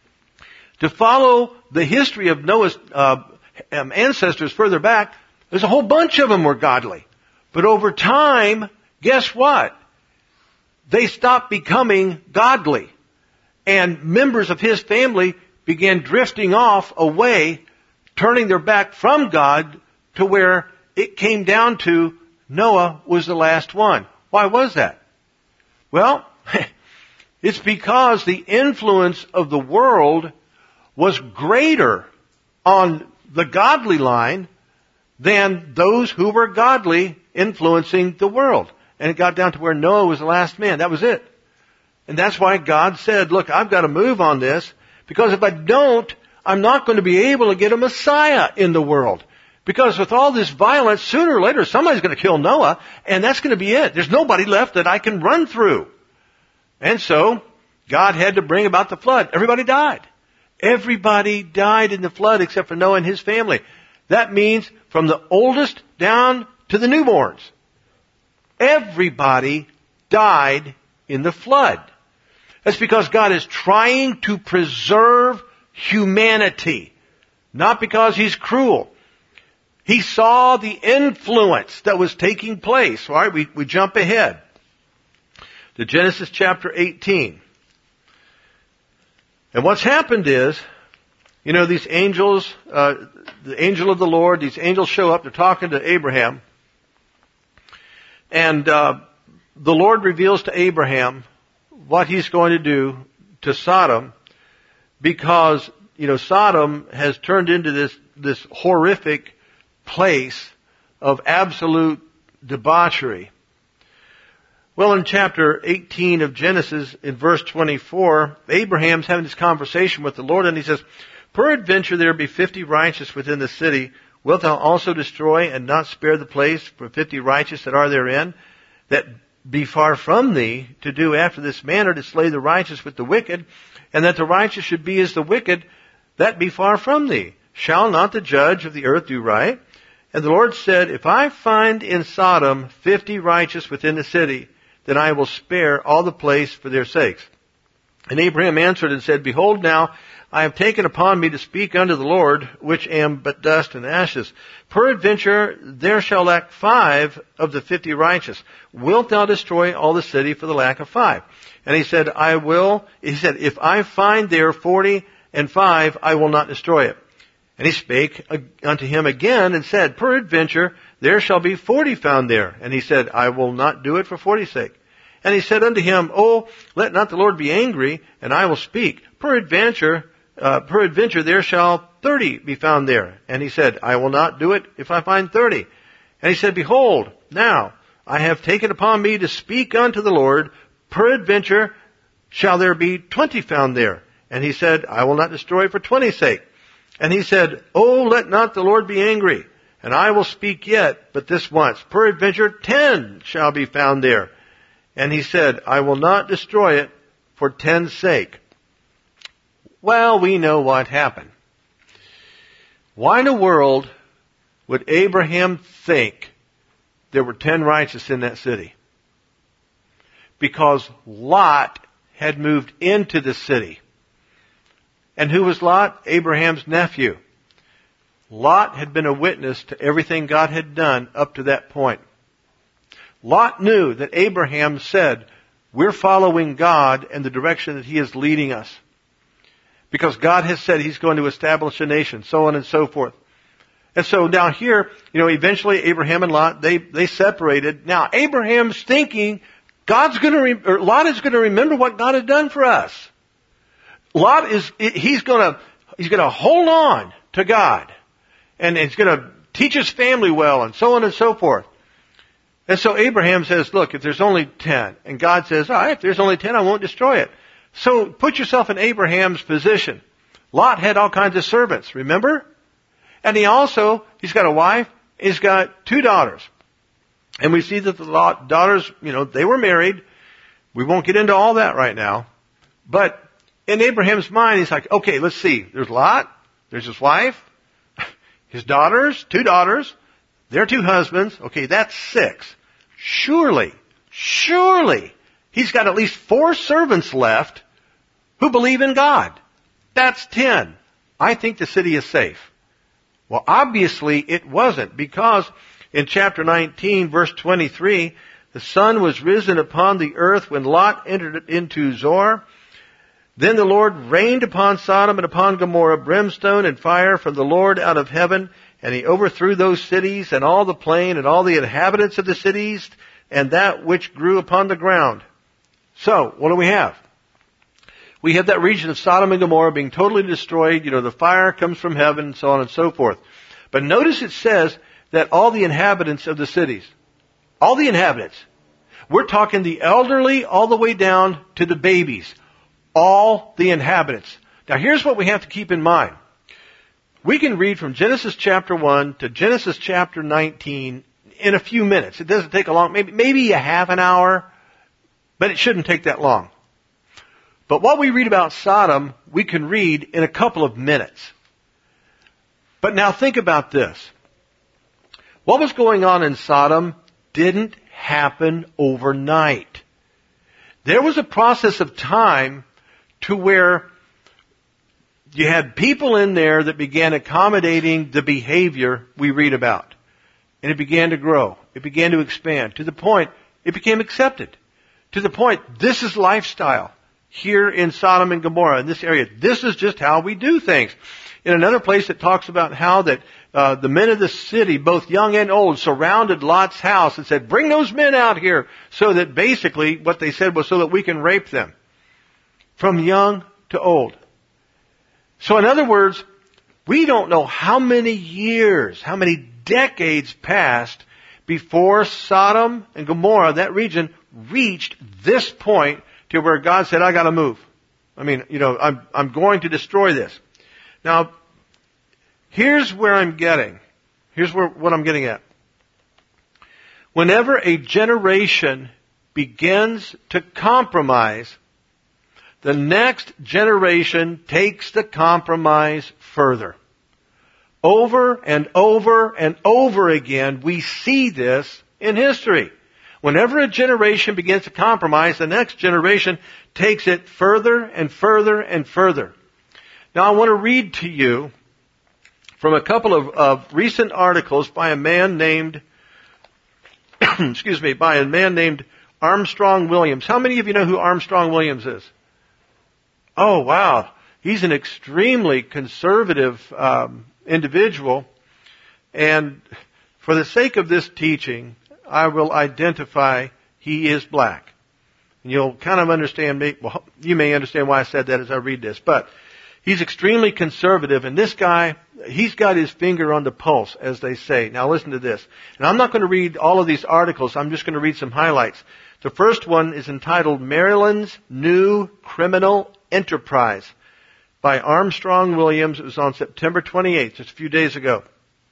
to follow the history of Noah's uh, um, ancestors further back, there's a whole bunch of them were godly. But over time, guess what? They stopped becoming godly. And members of his family began drifting off away, turning their back from God, to where it came down to Noah was the last one. Why was that? Well, it's because the influence of the world was greater on the godly line than those who were godly influencing the world. And it got down to where Noah was the last man. That was it. And that's why God said, look, I've got to move on this, because if I don't, I'm not going to be able to get a Messiah in the world. Because with all this violence, sooner or later, somebody's going to kill Noah, and that's going to be it. There's nobody left that I can run through. And so, God had to bring about the flood. Everybody died. Everybody died in the flood except for Noah and his family. That means from the oldest down to the newborns. Everybody died in the flood. That's because God is trying to preserve humanity. Not because He's cruel. He saw the influence that was taking place. All right, we, we jump ahead to Genesis chapter eighteen. And what's happened is, you know, these angels, uh, the angel of the Lord, these angels show up, they're talking to Abraham. And uh, the Lord reveals to Abraham what he's going to do to Sodom, because, you know, Sodom has turned into this, this horrific place of absolute debauchery. Well, in chapter eighteen of Genesis, in verse twenty-four, Abraham's having this conversation with the Lord, and he says, "Peradventure there be fifty righteous within the city. Wilt thou also destroy and not spare the place for fifty righteous that are therein, that be far from thee to do after this manner, to slay the righteous with the wicked, and that the righteous should be as the wicked, that be far from thee? Shall not the judge of the earth do right?" And the Lord said, "If I find in Sodom fifty righteous within the city, then I will spare all the place for their sakes." And Abraham answered and said, "Behold now, I have taken upon me to speak unto the Lord, which am but dust and ashes. Peradventure there shall lack five of the fifty righteous. Wilt thou destroy all the city for the lack of five?" And he said, I will, he said, "If I find there forty and five, I will not destroy it." And he spake unto him again and said, "Peradventure there shall be forty found there." And he said, "I will not do it for forty's sake." And he said unto him, "Oh, let not the Lord be angry, and I will speak. Peradventure, uh, peradventure there shall thirty be found there." And he said, "I will not do it if I find thirty." And he said, "Behold, now I have taken upon me to speak unto the Lord. Peradventure shall there be twenty found there." And he said, "I will not destroy it for twenty's sake." And he said, "Oh, let not the Lord be angry, and I will speak yet, but this once. Peradventure ten shall be found there." And he said, "I will not destroy it for ten's sake." Well, we know what happened. Why in the world would Abraham think there were ten righteous in that city? Because Lot had moved into the city. And who was Lot? Abraham's nephew. Lot had been a witness to everything God had done up to that point. Lot knew that Abraham said, "We're following God and the direction that He is leading us. Because God has said He's going to establish a nation," so on and so forth. And so now here, you know, eventually Abraham and Lot, they, they separated. Now Abraham's thinking, God's gonna, re- or Lot is gonna remember what God has done for us. Lot is, he's gonna, he's gonna hold on to God. And he's gonna teach his family well, and so on and so forth. And so Abraham says, "Look, if there's only ten," and God says, "All right, if there's only ten, I won't destroy it." So put yourself in Abraham's position. Lot had all kinds of servants, remember? And he also, he's got a wife, he's got two daughters. And we see that the Lot daughters, you know, they were married. We won't get into all that right now. But in Abraham's mind, he's like, okay, let's see. There's Lot, there's his wife, his daughters, two daughters, their two husbands. Okay, that's six. Surely, surely, he's got at least four servants left who believe in God. That's ten. I think the city is safe. Well, obviously it wasn't, because in chapter nineteen, verse twenty-three, the sun was risen upon the earth when Lot entered into Zoar. Then the Lord rained upon Sodom and upon Gomorrah brimstone and fire from the Lord out of heaven, and He overthrew those cities and all the plain and all the inhabitants of the cities and that which grew upon the ground. So, what do we have? We have that region of Sodom and Gomorrah being totally destroyed. You know, the fire comes from heaven, and so on and so forth. But notice it says that all the inhabitants of the cities, all the inhabitants, we're talking the elderly all the way down to the babies, all the inhabitants. Now here's what we have to keep in mind. We can read from Genesis chapter one to Genesis chapter nineteen in a few minutes. It doesn't take a long, maybe, maybe a half an hour, but it shouldn't take that long. But what we read about Sodom, we can read in a couple of minutes. But now think about this. What was going on in Sodom didn't happen overnight. There was a process of time to where you had people in there that began accommodating the behavior we read about. And it began to grow. It began to expand to the point it became accepted. To the point, this is lifestyle. here in Sodom and Gomorrah, in this area. This is just how we do things. In another place it talks about how that uh, the men of the city, both young and old, surrounded Lot's house and said, bring those men out here. So that basically what they said was so that we can rape them. From young to old. So in other words, we don't know how many years, how many decades passed before Sodom and Gomorrah, that region, reached this point to where God said, I gotta move. I mean, you know, I'm, I'm going to destroy this. Now, here's where I'm getting. Here's where, what I'm getting at. Whenever a generation begins to compromise, the next generation takes the compromise further. Over and over and over again, we see this in history. Whenever a generation begins to compromise, the next generation takes it further and further and further. Now I want to read to you from a couple of, of recent articles by a man named, excuse me, by a man named Armstrong Williams. How many of you know who Armstrong Williams is? Oh, wow. He's an extremely conservative um, individual. And for the sake of this teaching, I will identify he is black. And you'll kind of understand me. Well, you may understand why I said that as I read this. But he's extremely conservative. And this guy, he's got his finger on the pulse, as they say. Now listen to this. And I'm not going to read all of these articles. I'm just going to read some highlights. The first one is entitled Maryland's New Criminal Enterprise by Armstrong Williams. It was on September twenty-eighth, just a few days ago.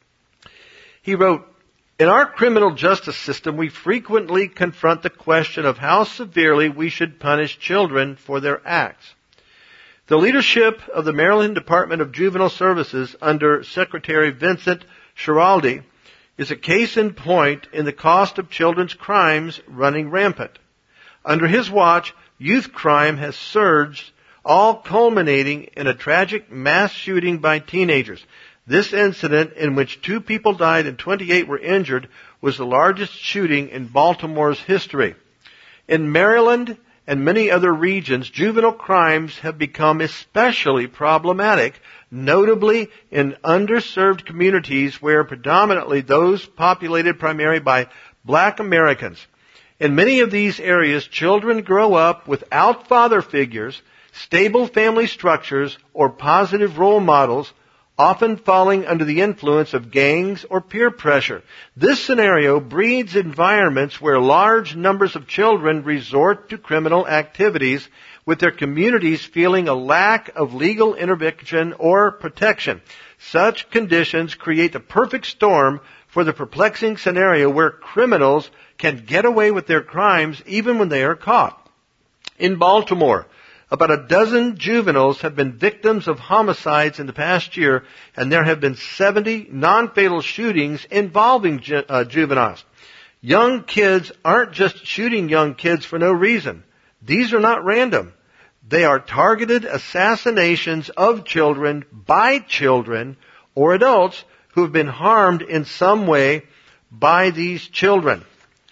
He wrote, in our criminal justice system, we frequently confront the question of how severely we should punish children for their acts. The leadership of the Maryland Department of Juvenile Services under Secretary Vincent Schiraldi is a case in point in the cost of children's crimes running rampant. Under his watch, youth crime has surged, all culminating in a tragic mass shooting by teenagers. This incident, in which two people died and twenty-eight were injured, was the largest shooting in Baltimore's history. In Maryland and many other regions, juvenile crimes have become especially problematic, notably in underserved communities where predominantly those populated primarily by black Americans. In many of these areas, children grow up without father figures, stable family structures, or positive role models, often falling under the influence of gangs or peer pressure. This scenario breeds environments where large numbers of children resort to criminal activities, with their communities feeling a lack of legal intervention or protection. Such conditions create the perfect storm for the perplexing scenario where criminals can get away with their crimes even when they are caught. In Baltimore, about a dozen juveniles have been victims of homicides in the past year, and there have been seventy non-fatal shootings involving ju- uh, juveniles. Young kids aren't just shooting young kids for no reason. These are not random. They are targeted assassinations of children by children or adults who have been harmed in some way by these children.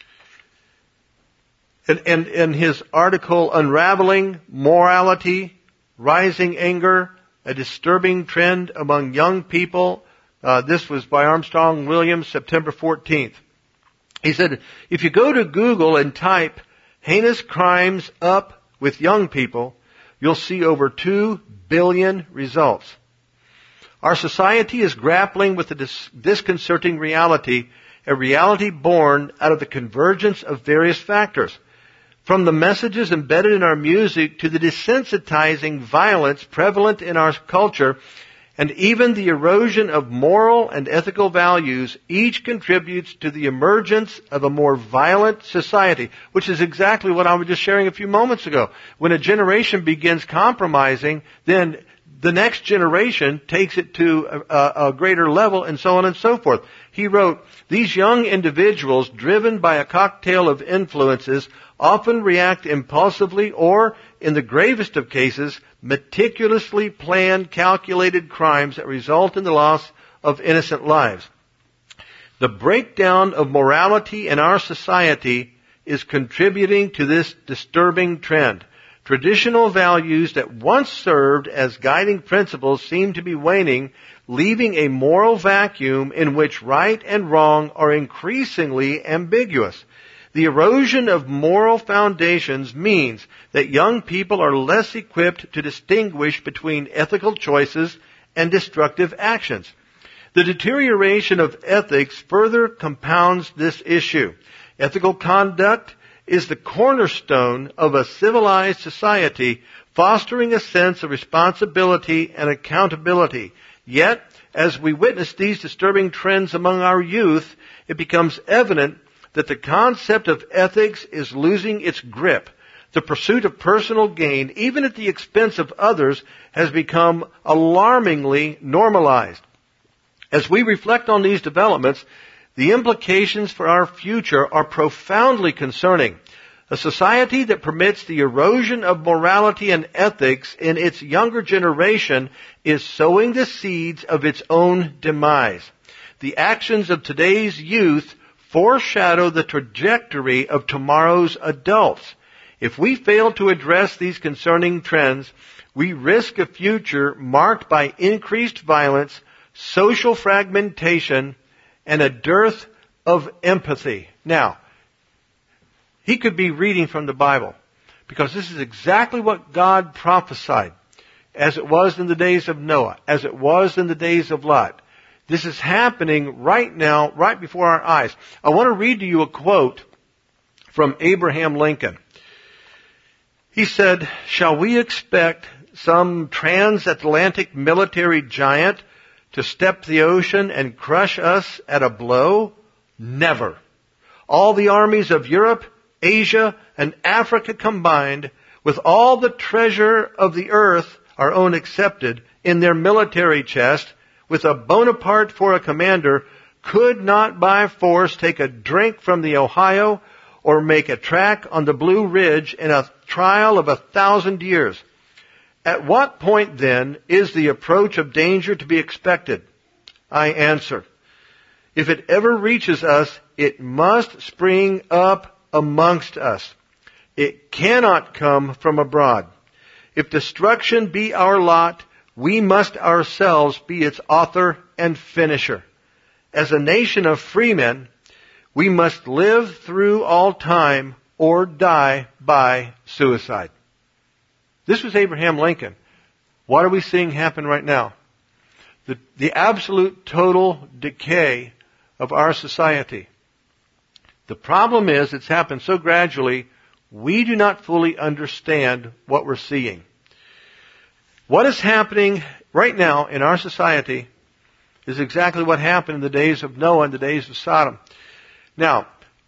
And, and in his article, Unraveling Morality, Rising Anger, a Disturbing Trend Among Young People, uh, this was by Armstrong Williams, September fourteenth. He said, if you go to Google and type heinous crimes up with young people, you'll see over two billion results. Our society is grappling with a dis- disconcerting reality, a reality born out of the convergence of various factors. From the messages embedded in our music to the desensitizing violence prevalent in our culture, and even the erosion of moral and ethical values, each contributes to the emergence of a more violent society, which is exactly what I was just sharing a few moments ago. When a generation begins compromising, then the next generation takes it to a, a greater level, and so on and so forth. He wrote, these young individuals, driven by a cocktail of influences, often react impulsively or, in the gravest of cases, meticulously planned, calculated crimes that result in the loss of innocent lives. The breakdown of morality in our society is contributing to this disturbing trend. Traditional values that once served as guiding principles seem to be waning, leaving a moral vacuum in which right and wrong are increasingly ambiguous. The erosion of moral foundations means that young people are less equipped to distinguish between ethical choices and destructive actions. The deterioration of ethics further compounds this issue. Ethical conduct is the cornerstone of a civilized society, fostering a sense of responsibility and accountability. Yet, as we witness these disturbing trends among our youth, it becomes evident that the concept of ethics is losing its grip. The pursuit of personal gain, even at the expense of others, has become alarmingly normalized. As we reflect on these developments, the implications for our future are profoundly concerning. A society that permits the erosion of morality and ethics in its younger generation is sowing the seeds of its own demise. The actions of today's youth foreshadow the trajectory of tomorrow's adults. If we fail to address these concerning trends, we risk a future marked by increased violence, social fragmentation, and a dearth of empathy. Now, he could be reading from the Bible, because this is exactly what God prophesied, as it was in the days of Noah, as it was in the days of Lot. This is happening right now, right before our eyes. I want to read to you a quote from Abraham Lincoln. He said, "Shall we expect some transatlantic military giant to step the ocean and crush us at a blow? Never. All the armies of Europe, Asia, and Africa combined, with all the treasure of the earth, our own excepted, in their military chest, with a Bonaparte for a commander, could not by force take a drink from the Ohio or make a track on the Blue Ridge in a trial of a thousand years. At what point, then, is the approach of danger to be expected? I answer, if it ever reaches us, it must spring up amongst us. It cannot come from abroad. If destruction be our lot, we must ourselves be its author and finisher. As a nation of freemen, we must live through all time or die by suicide." This was Abraham Lincoln. What are we seeing happen right now? The, the absolute total decay of our society. The problem is it's happened so gradually, we do not fully understand what we're seeing. What is happening right now in our society is exactly what happened in the days of Noah and the days of Sodom. Now,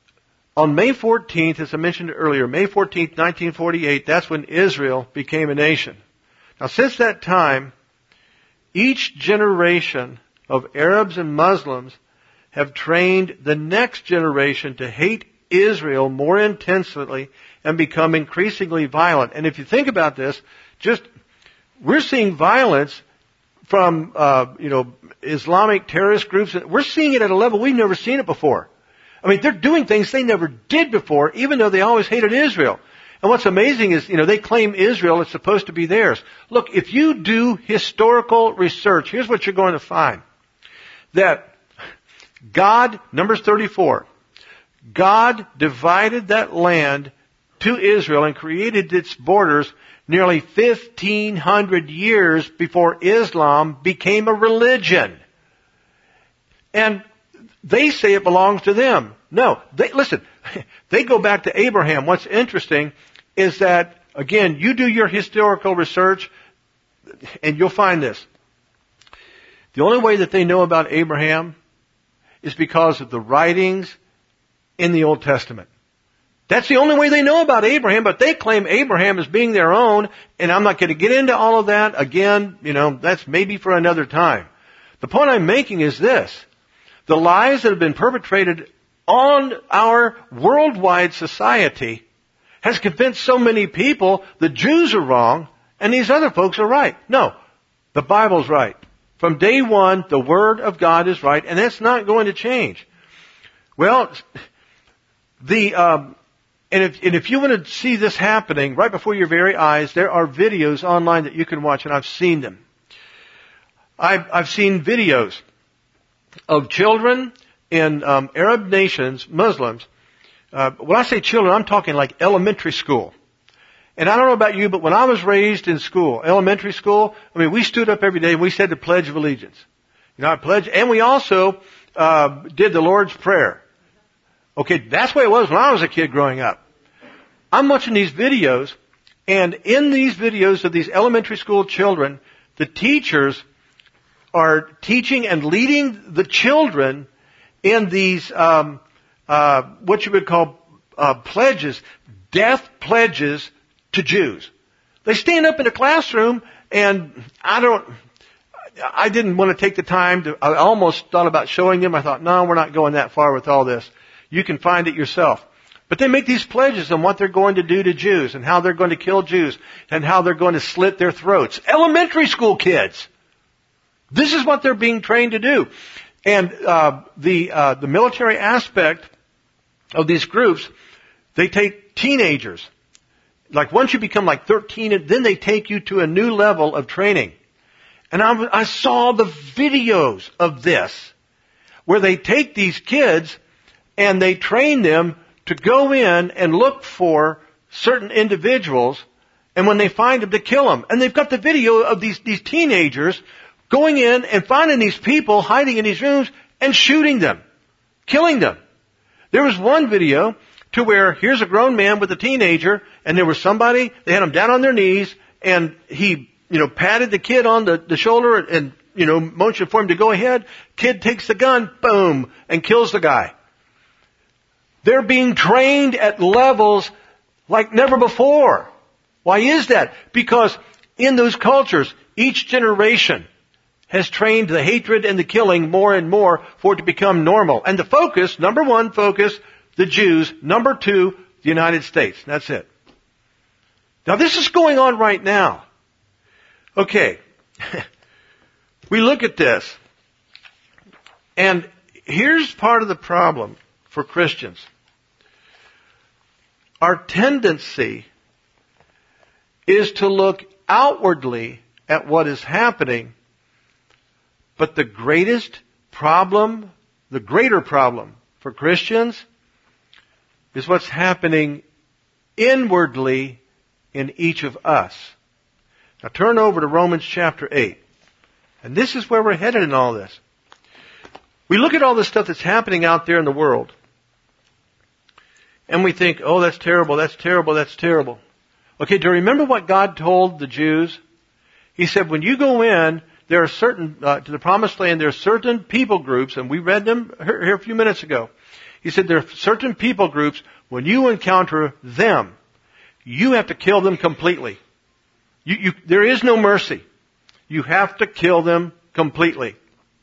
on May fourteenth, as I mentioned earlier, May fourteenth, nineteen forty-eight, that's when Israel became a nation. Now, since that time, each generation of Arabs and Muslims have trained the next generation to hate Israel more intensely and become increasingly violent. And if you think about this, just we're seeing violence from uh, you know Islamic terrorist groups. We're seeing it at a level we've never seen it before. I mean, they're doing things they never did before, even though they always hated Israel. And what's amazing is, you know, they claim Israel is supposed to be theirs. Look, if you do historical research, here's what you're going to find. That God, Numbers thirty-four, God divided that land to Israel and created its borders nearly fifteen hundred years before Islam became a religion. And they say it belongs to them. No, they, listen, they go back to Abraham. What's interesting is that, again, you do your historical research and you'll find this. The only way that they know about Abraham is because of the writings in the Old Testament. That's the only way they know about Abraham, but they claim Abraham as being their own, and I'm not going to get into all of that. Again, you know, that's maybe for another time. The point I'm making is this. The lies that have been perpetrated on our worldwide society has convinced so many people the Jews are wrong and these other folks are right. No, the Bible's right. From day one, the Word of God is right, and that's not going to change. Well, the um, And if, and if you want to see this happening right before your very eyes, there are videos online that you can watch, and I've seen them. I've, I've seen videos of children in um, Arab nations, Muslims. Uh, when I say children, I'm talking like elementary school. And I don't know about you, but when I was raised in school, elementary school, I mean, we stood up every day and we said the Pledge of Allegiance. You know, I pledge, and we also uh, did the Lord's Prayer. Okay, that's the way it was when I was a kid growing up. I'm watching these videos, and in these videos of these elementary school children, the teachers are teaching and leading the children in these, um, uh, what you would call uh, pledges, death pledges to Jews. They stand up in a classroom, and I don't, I didn't want to take the time to, I almost thought about showing them. I thought, no, we're not going that far with all this. You can find it yourself. But they make these pledges on what they're going to do to Jews and how they're going to kill Jews and how they're going to slit their throats. Elementary school kids. This is what they're being trained to do. And uh, the uh, the military aspect of these groups, they take teenagers. Like once you become like thirteen, then they take you to a new level of training. And I, I saw the videos of this where they take these kids and they train them to go in and look for certain individuals, and when they find them, to kill them. And they've got the video of these, these teenagers going in and finding these people hiding in these rooms and shooting them, killing them. There was one video to where here's a grown man with a teenager, and there was somebody, they had him down on their knees, and he, you know, patted the kid on the, the shoulder and, you know, motioned for him to go ahead. Kid takes the gun, boom, and kills the guy. They're being trained at levels like never before. Why is that? Because in those cultures, each generation has trained the hatred and the killing more and more for it to become normal. And the focus, number one focus, the Jews. Number two, the United States. That's it. Now this is going on right now. Okay. We look at this. And here's part of the problem for Christians. Our tendency is to look outwardly at what is happening, but the greatest problem, the greater problem for Christians is what's happening inwardly in each of us. Now turn over to Romans chapter eight. And this is where we're headed in all this. We look at all the stuff that's happening out there in the world. And we think, oh, that's terrible, that's terrible, that's terrible. Okay, do you remember what God told the Jews? He said, when you go in, there are certain, uh, to the promised land, there are certain people groups, and we read them here, here a few minutes ago. He said there are certain people groups, when you encounter them, you have to kill them completely. You, you, there is no mercy. You have to kill them completely.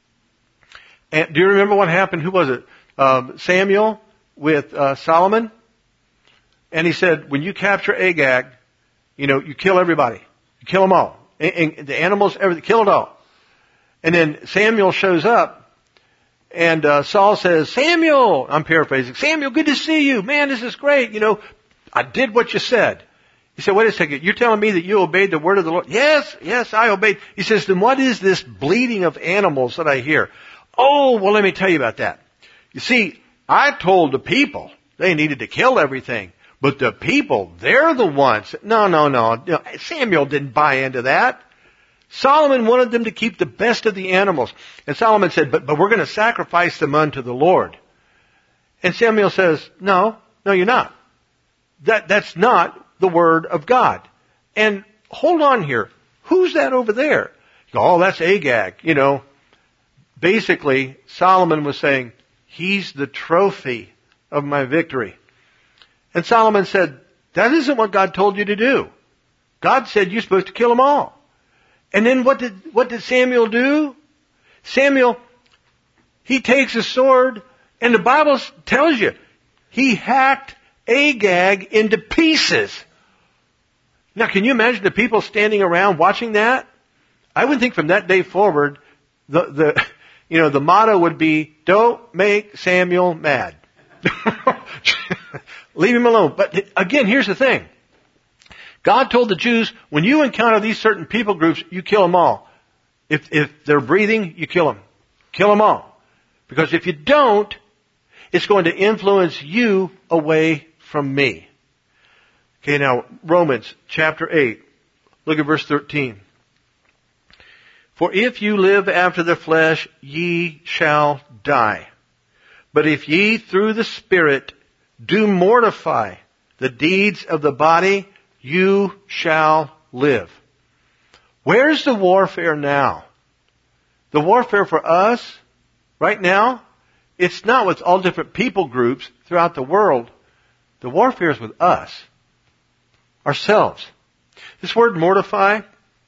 And do you remember what happened? Who was it? Um, Samuel with uh, Solomon? And he said, when you capture Agag, you know, you kill everybody. You kill them all. And, and the animals, everything, kill it all. And then Samuel shows up, and uh, Saul says, Samuel, I'm paraphrasing, Samuel, good to see you. Man, this is great. You know, I did what you said. He said, wait a second, you're telling me that you obeyed the word of the Lord? Yes, yes, I obeyed. He says, then what is this bleating of animals that I hear? Oh, well, let me tell you about that. You see, I told the people they needed to kill everything. But the people, they're the ones. No, no, no. Samuel didn't buy into that. Solomon wanted them to keep the best of the animals. And Solomon said, but, but we're going to sacrifice them unto the Lord. And Samuel says, no, no, you're not. That, that's not the word of God. And hold on here. Who's that over there? Oh, that's Agag. You know, basically, Solomon was saying, he's the trophy of my victory. And Solomon said, that isn't what God told you to do. God said you're supposed to kill them all. And then what did, what did Samuel do? Samuel, he takes a sword, and the Bible tells you, he hacked Agag into pieces. Now, can you imagine the people standing around watching that? I would think from that day forward, the, the, you know, the motto would be, don't make Samuel mad. Leave him alone. But again, here's the thing. God told the Jews, when you encounter these certain people groups, you kill them all. If, if they're breathing, you kill them. Kill them all. Because if you don't, it's going to influence you away from me. Okay, now, Romans chapter eight. Look at verse thirteen. For if you live after the flesh, ye shall die. But if ye through the Spirit do mortify the deeds of the body, you shall live. Where's the warfare now? The warfare for us, right now, it's not with all different people groups throughout the world. The warfare is with us. Ourselves. This word mortify,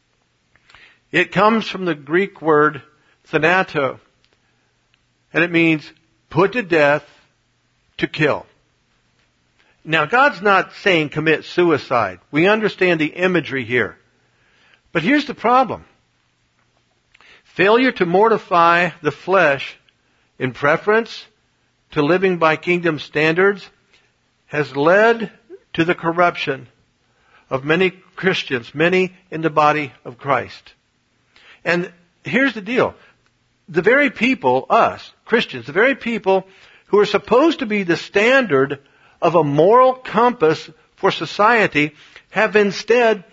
it comes from the Greek word thanato. And it means put to death, to kill. Now, God's not saying commit suicide. We understand the imagery here. But here's the problem. Failure to mortify the flesh in preference to living by kingdom standards has led to the corruption of many Christians, many in the body of Christ. And here's the deal. The very people, us, Christians, the very people who are supposed to be the standard of a moral compass for society have instead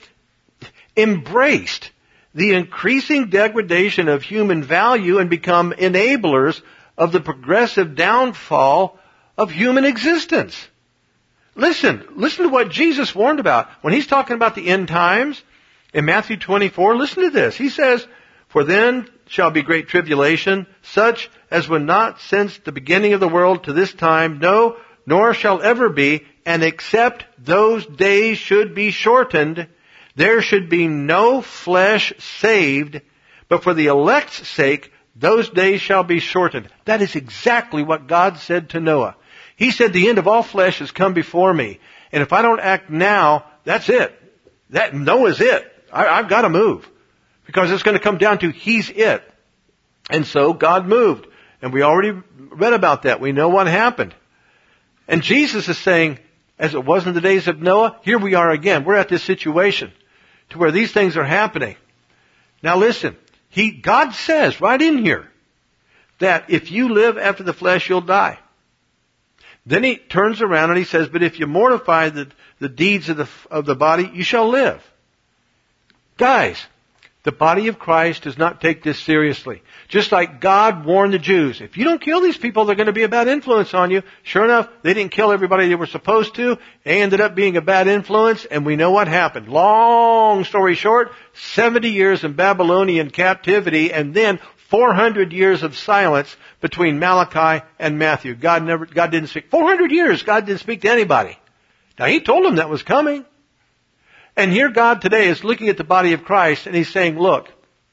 embraced the increasing degradation of human value and become enablers of the progressive downfall of human existence. Listen, listen to what Jesus warned about. When he's talking about the end times in Matthew twenty-four, listen to this. He says, for then shall be great tribulation, such as was not since the beginning of the world to this time, no, nor shall ever be, and except those days should be shortened, there should be no flesh saved, but for the elect's sake, those days shall be shortened. That is exactly what God said to Noah. He said, the end of all flesh has come before me. And if I don't act now, that's it. That Noah's it. I, I've got to move. Because it's going to come down to he's it. And so God moved. And we already read about that. We know what happened. And Jesus is saying, as it was in the days of Noah, here we are again. We're at this situation to where these things are happening. Now listen, he, God says right in here that if you live after the flesh, you'll die. Then he turns around and he says, but if you mortify the, the deeds of the, of the body, you shall live. Guys, the body of Christ does not take this seriously. Just like God warned the Jews, if you don't kill these people, they're going to be a bad influence on you. Sure enough, they didn't kill everybody they were supposed to. They ended up being a bad influence, and we know what happened. Long story short, seventy years in Babylonian captivity, and then four hundred years of silence between Malachi and Matthew. God never, God didn't speak. four hundred years, God didn't speak to anybody. Now, He told them that was coming. And here God today is looking at the body of Christ and He's saying, look,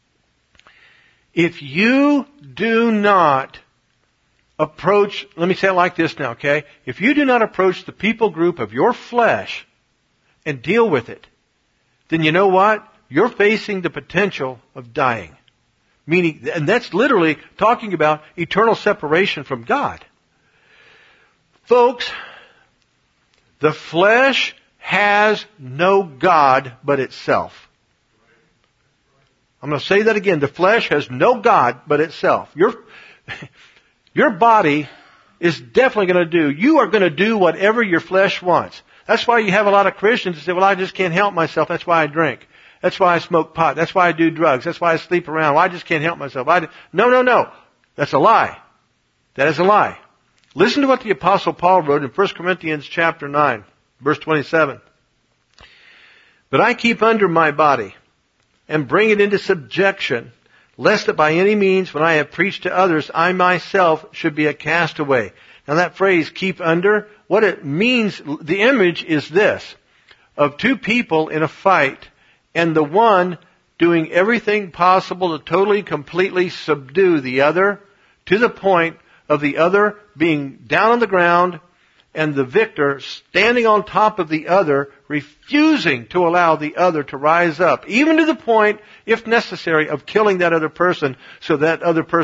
if you do not approach, let me say it like this now, okay? If you do not approach the people group of your flesh and deal with it, then you know what? You're facing the potential of dying. Meaning, and that's literally talking about eternal separation from God. Folks, the flesh has no God but itself. I'm going to say that again. The flesh has no God but itself. Your, your body is definitely going to do, you are going to do whatever your flesh wants. That's why you have a lot of Christians that say, well, I just can't help myself. That's why I drink. That's why I smoke pot. That's why I do drugs. That's why I sleep around. Well, I just can't help myself. I no, no, no. That's a lie. That is a lie. Listen to what the Apostle Paul wrote in First Corinthians chapter nine, verse twenty-seven. But I keep under my body and bring it into subjection, lest that by any means, when I have preached to others, I myself should be a castaway. Now that phrase, keep under, what it means, the image is this, of two people in a fight, and the one doing everything possible to totally, completely subdue the other to the point of the other being down on the ground and the victor standing on top of the other, refusing to allow the other to rise up, even to the point, if necessary, of killing that other person so that other person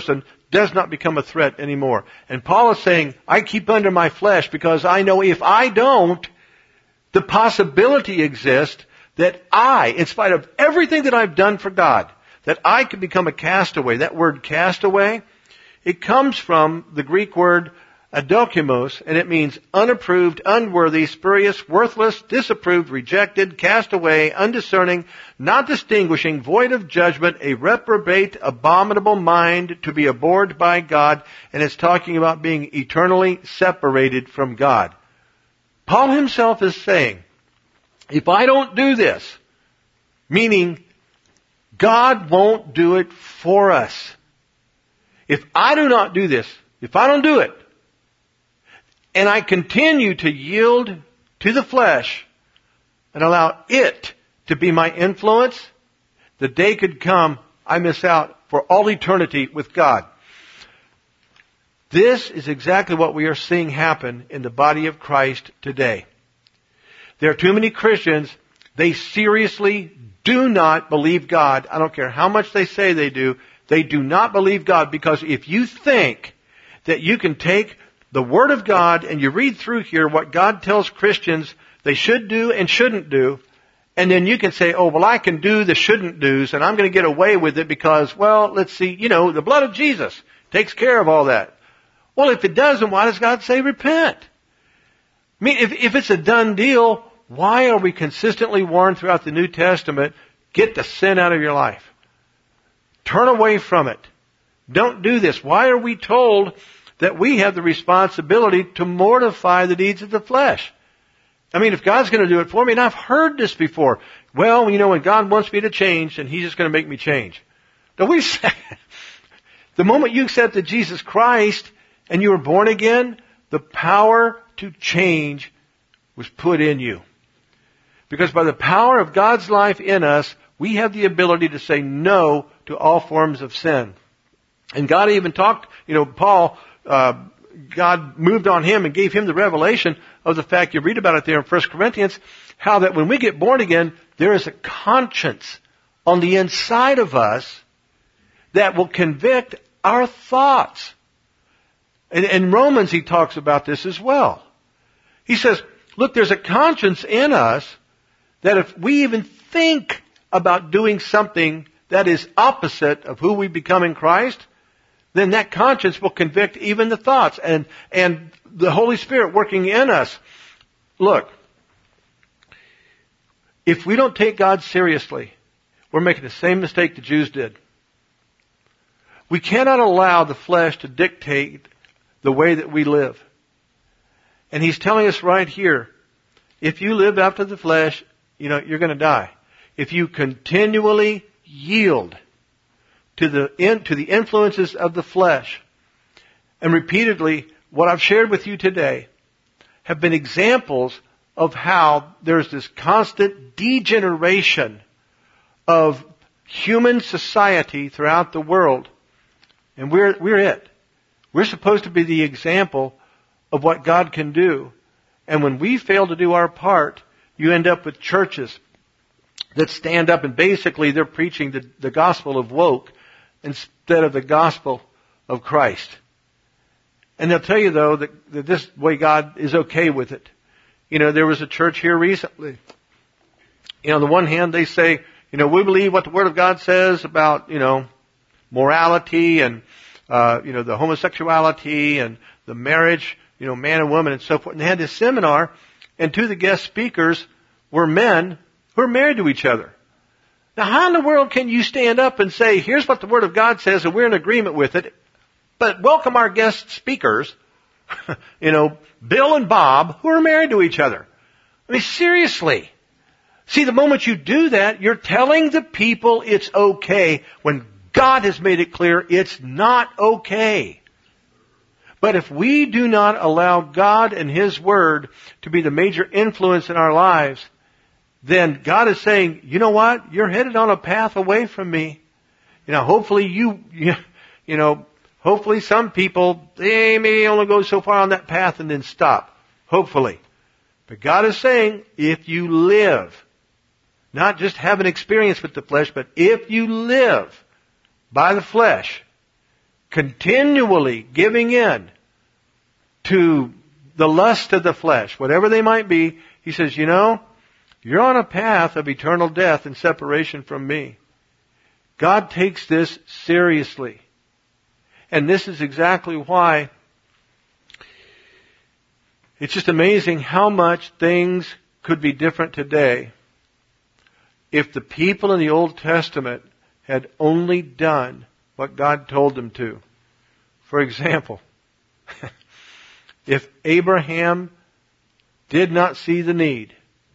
does not become a threat anymore. And Paul is saying, I keep under my flesh because I know if I don't, the possibility exists that I, in spite of everything that I've done for God, that I could become a castaway. That word castaway, it comes from the Greek word adokimos, and it means unapproved, unworthy, spurious, worthless, disapproved, rejected, cast away, undiscerning, not distinguishing, void of judgment, a reprobate, abominable mind to be abhorred by God, and it's talking about being eternally separated from God. Paul himself is saying, if I don't do this, meaning God won't do it for us. If I do not do this, if I don't do it, and I continue to yield to the flesh and allow it to be my influence, the day could come I miss out for all eternity with God. This is exactly what we are seeing happen in the body of Christ today. There are too many Christians, they seriously do not believe God. I don't care how much they say they do. They do not believe God, because if you think that you can take the Word of God and you read through here what God tells Christians they should do and shouldn't do, and then you can say, oh, well, I can do the shouldn't do's and I'm going to get away with it because, well, let's see, you know, the blood of Jesus takes care of all that. Well, if it doesn't, why does God say repent? I mean, if, if it's a done deal, why are we consistently warned throughout the New Testament, get the sin out of your life? Turn away from it. Don't do this. Why are we told that we have the responsibility to mortify the deeds of the flesh? I mean, if God's going to do it for me, and I've heard this before, well, you know, when God wants me to change, then He's just going to make me change. Now we say, the moment you accepted Jesus Christ and you were born again, the power to change was put in you. Because by the power of God's life in us, we have the ability to say no to all forms of sin. And God even talked, you know, Paul, uh, God moved on him and gave him the revelation of the fact, you read about it there in First Corinthians, how that when we get born again, there is a conscience on the inside of us that will convict our thoughts. And in Romans, he talks about this as well. He says, look, there's a conscience in us that if we even think about doing something that is opposite of who we become in Christ, then that conscience will convict even the thoughts. And, and the Holy Spirit working in us. Look, if we don't take God seriously, we're making the same mistake the Jews did. We cannot allow the flesh to dictate the way that we live. And He's telling us right here, if you live after the flesh, you know, you're going to die. If you continually yield to the in, to the influences of the flesh, and repeatedly, what I've shared with you today have been examples of how there's this constant degeneration of human society throughout the world. And we're, we're it. We're supposed to be the example of what God can do. And when we fail to do our part, you end up with churches that stand up and basically they're preaching the, the gospel of woke instead of the gospel of Christ. And they'll tell you, though, that, that this way God is okay with it. You know, there was a church here recently. You know, on the one hand, they say, you know, we believe what the Word of God says about, you know, morality and, uh, you know, the homosexuality and the marriage, you know, man and woman and so forth. And they had this seminar, and two of the guest speakers were men who are married to each other. Now, how in the world can you stand up and say, here's what the Word of God says, and we're in agreement with it, but welcome our guest speakers, you know, Bill and Bob, who are married to each other? I mean, seriously. See, the moment you do that, you're telling the people it's okay when God has made it clear it's not okay. But if we do not allow God and His Word to be the major influence in our lives, then God is saying, you know what? You're headed on a path away from me. You know, hopefully you, you, you know, hopefully some people, they may only go so far on that path and then stop. Hopefully. But God is saying, if you live, not just have an experience with the flesh, but if you live by the flesh, continually giving in to the lust of the flesh, whatever they might be, he says, you know, you're on a path of eternal death and separation from me. God takes this seriously. And this is exactly why it's just amazing how much things could be different today if the people in the Old Testament had only done what God told them to. For example, if Abraham did not see the need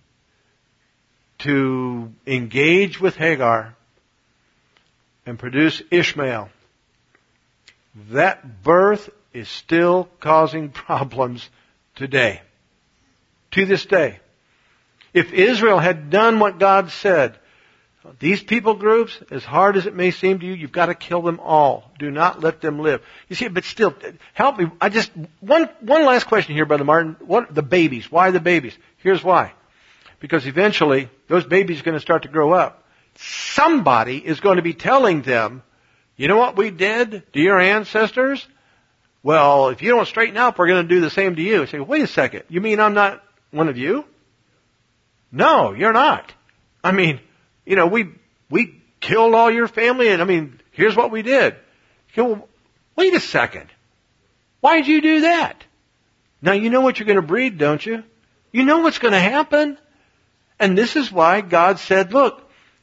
to engage with Hagar and produce Ishmael, that birth is still causing problems today. To this day. If Israel had done what God said, these people groups, as hard as it may seem to you, you've got to kill them all. Do not let them live. You see, but still, help me. I just, one, one last question here, Brother Martin. What, the babies. Why the babies? Here's why. Because eventually, those babies are going to start to grow up. Somebody is going to be telling them, you know what we did to your ancestors? Well, if you don't straighten up, we're going to do the same to you. I say, wait a second. You mean I'm not one of you? No, you're not. I mean, you know, we, we killed all your family and I mean, here's what we did. You go, well, wait a second. Why did you do that? Now you know what you're going to breed, don't you? You know what's going to happen. And this is why God said, look,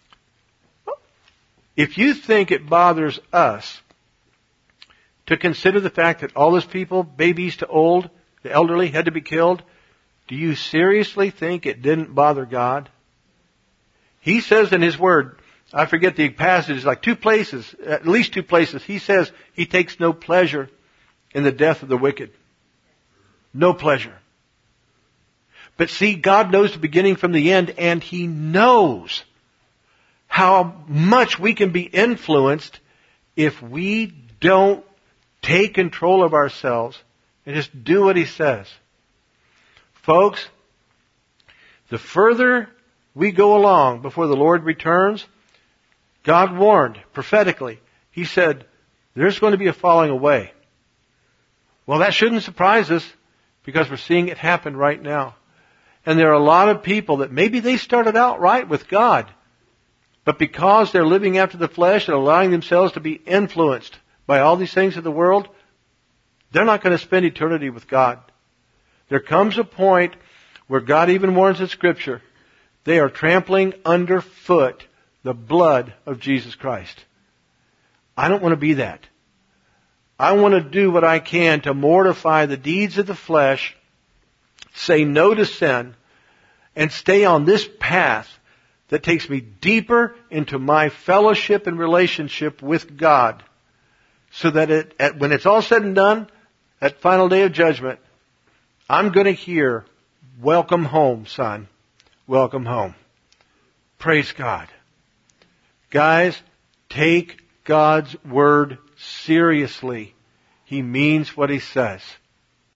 if you think it bothers us to consider the fact that all those people, babies to old, the elderly, had to be killed, do you seriously think it didn't bother God? He says in His Word, I forget the passage, like two places, at least two places, He says He takes no pleasure in the death of the wicked. No pleasure. But see, God knows the beginning from the end, and He knows how much we can be influenced if we don't take control of ourselves and just do what He says. Folks, the further we go along before the Lord returns, God warned prophetically. He said, there's going to be a falling away. Well, that shouldn't surprise us because we're seeing it happen right now. And there are a lot of people that maybe they started out right with God, but because they're living after the flesh and allowing themselves to be influenced by all these things of the world, they're not going to spend eternity with God. There comes a point where God even warns in Scripture, they are trampling underfoot the blood of Jesus Christ. I don't want to be that. I want to do what I can to mortify the deeds of the flesh, say no to sin, and stay on this path that takes me deeper into my fellowship and relationship with God, so that it, at, when it's all said and done, that final day of judgment, I'm going to hear, welcome home, son. Welcome home. Praise God. Guys, take God's Word seriously. He means what He says.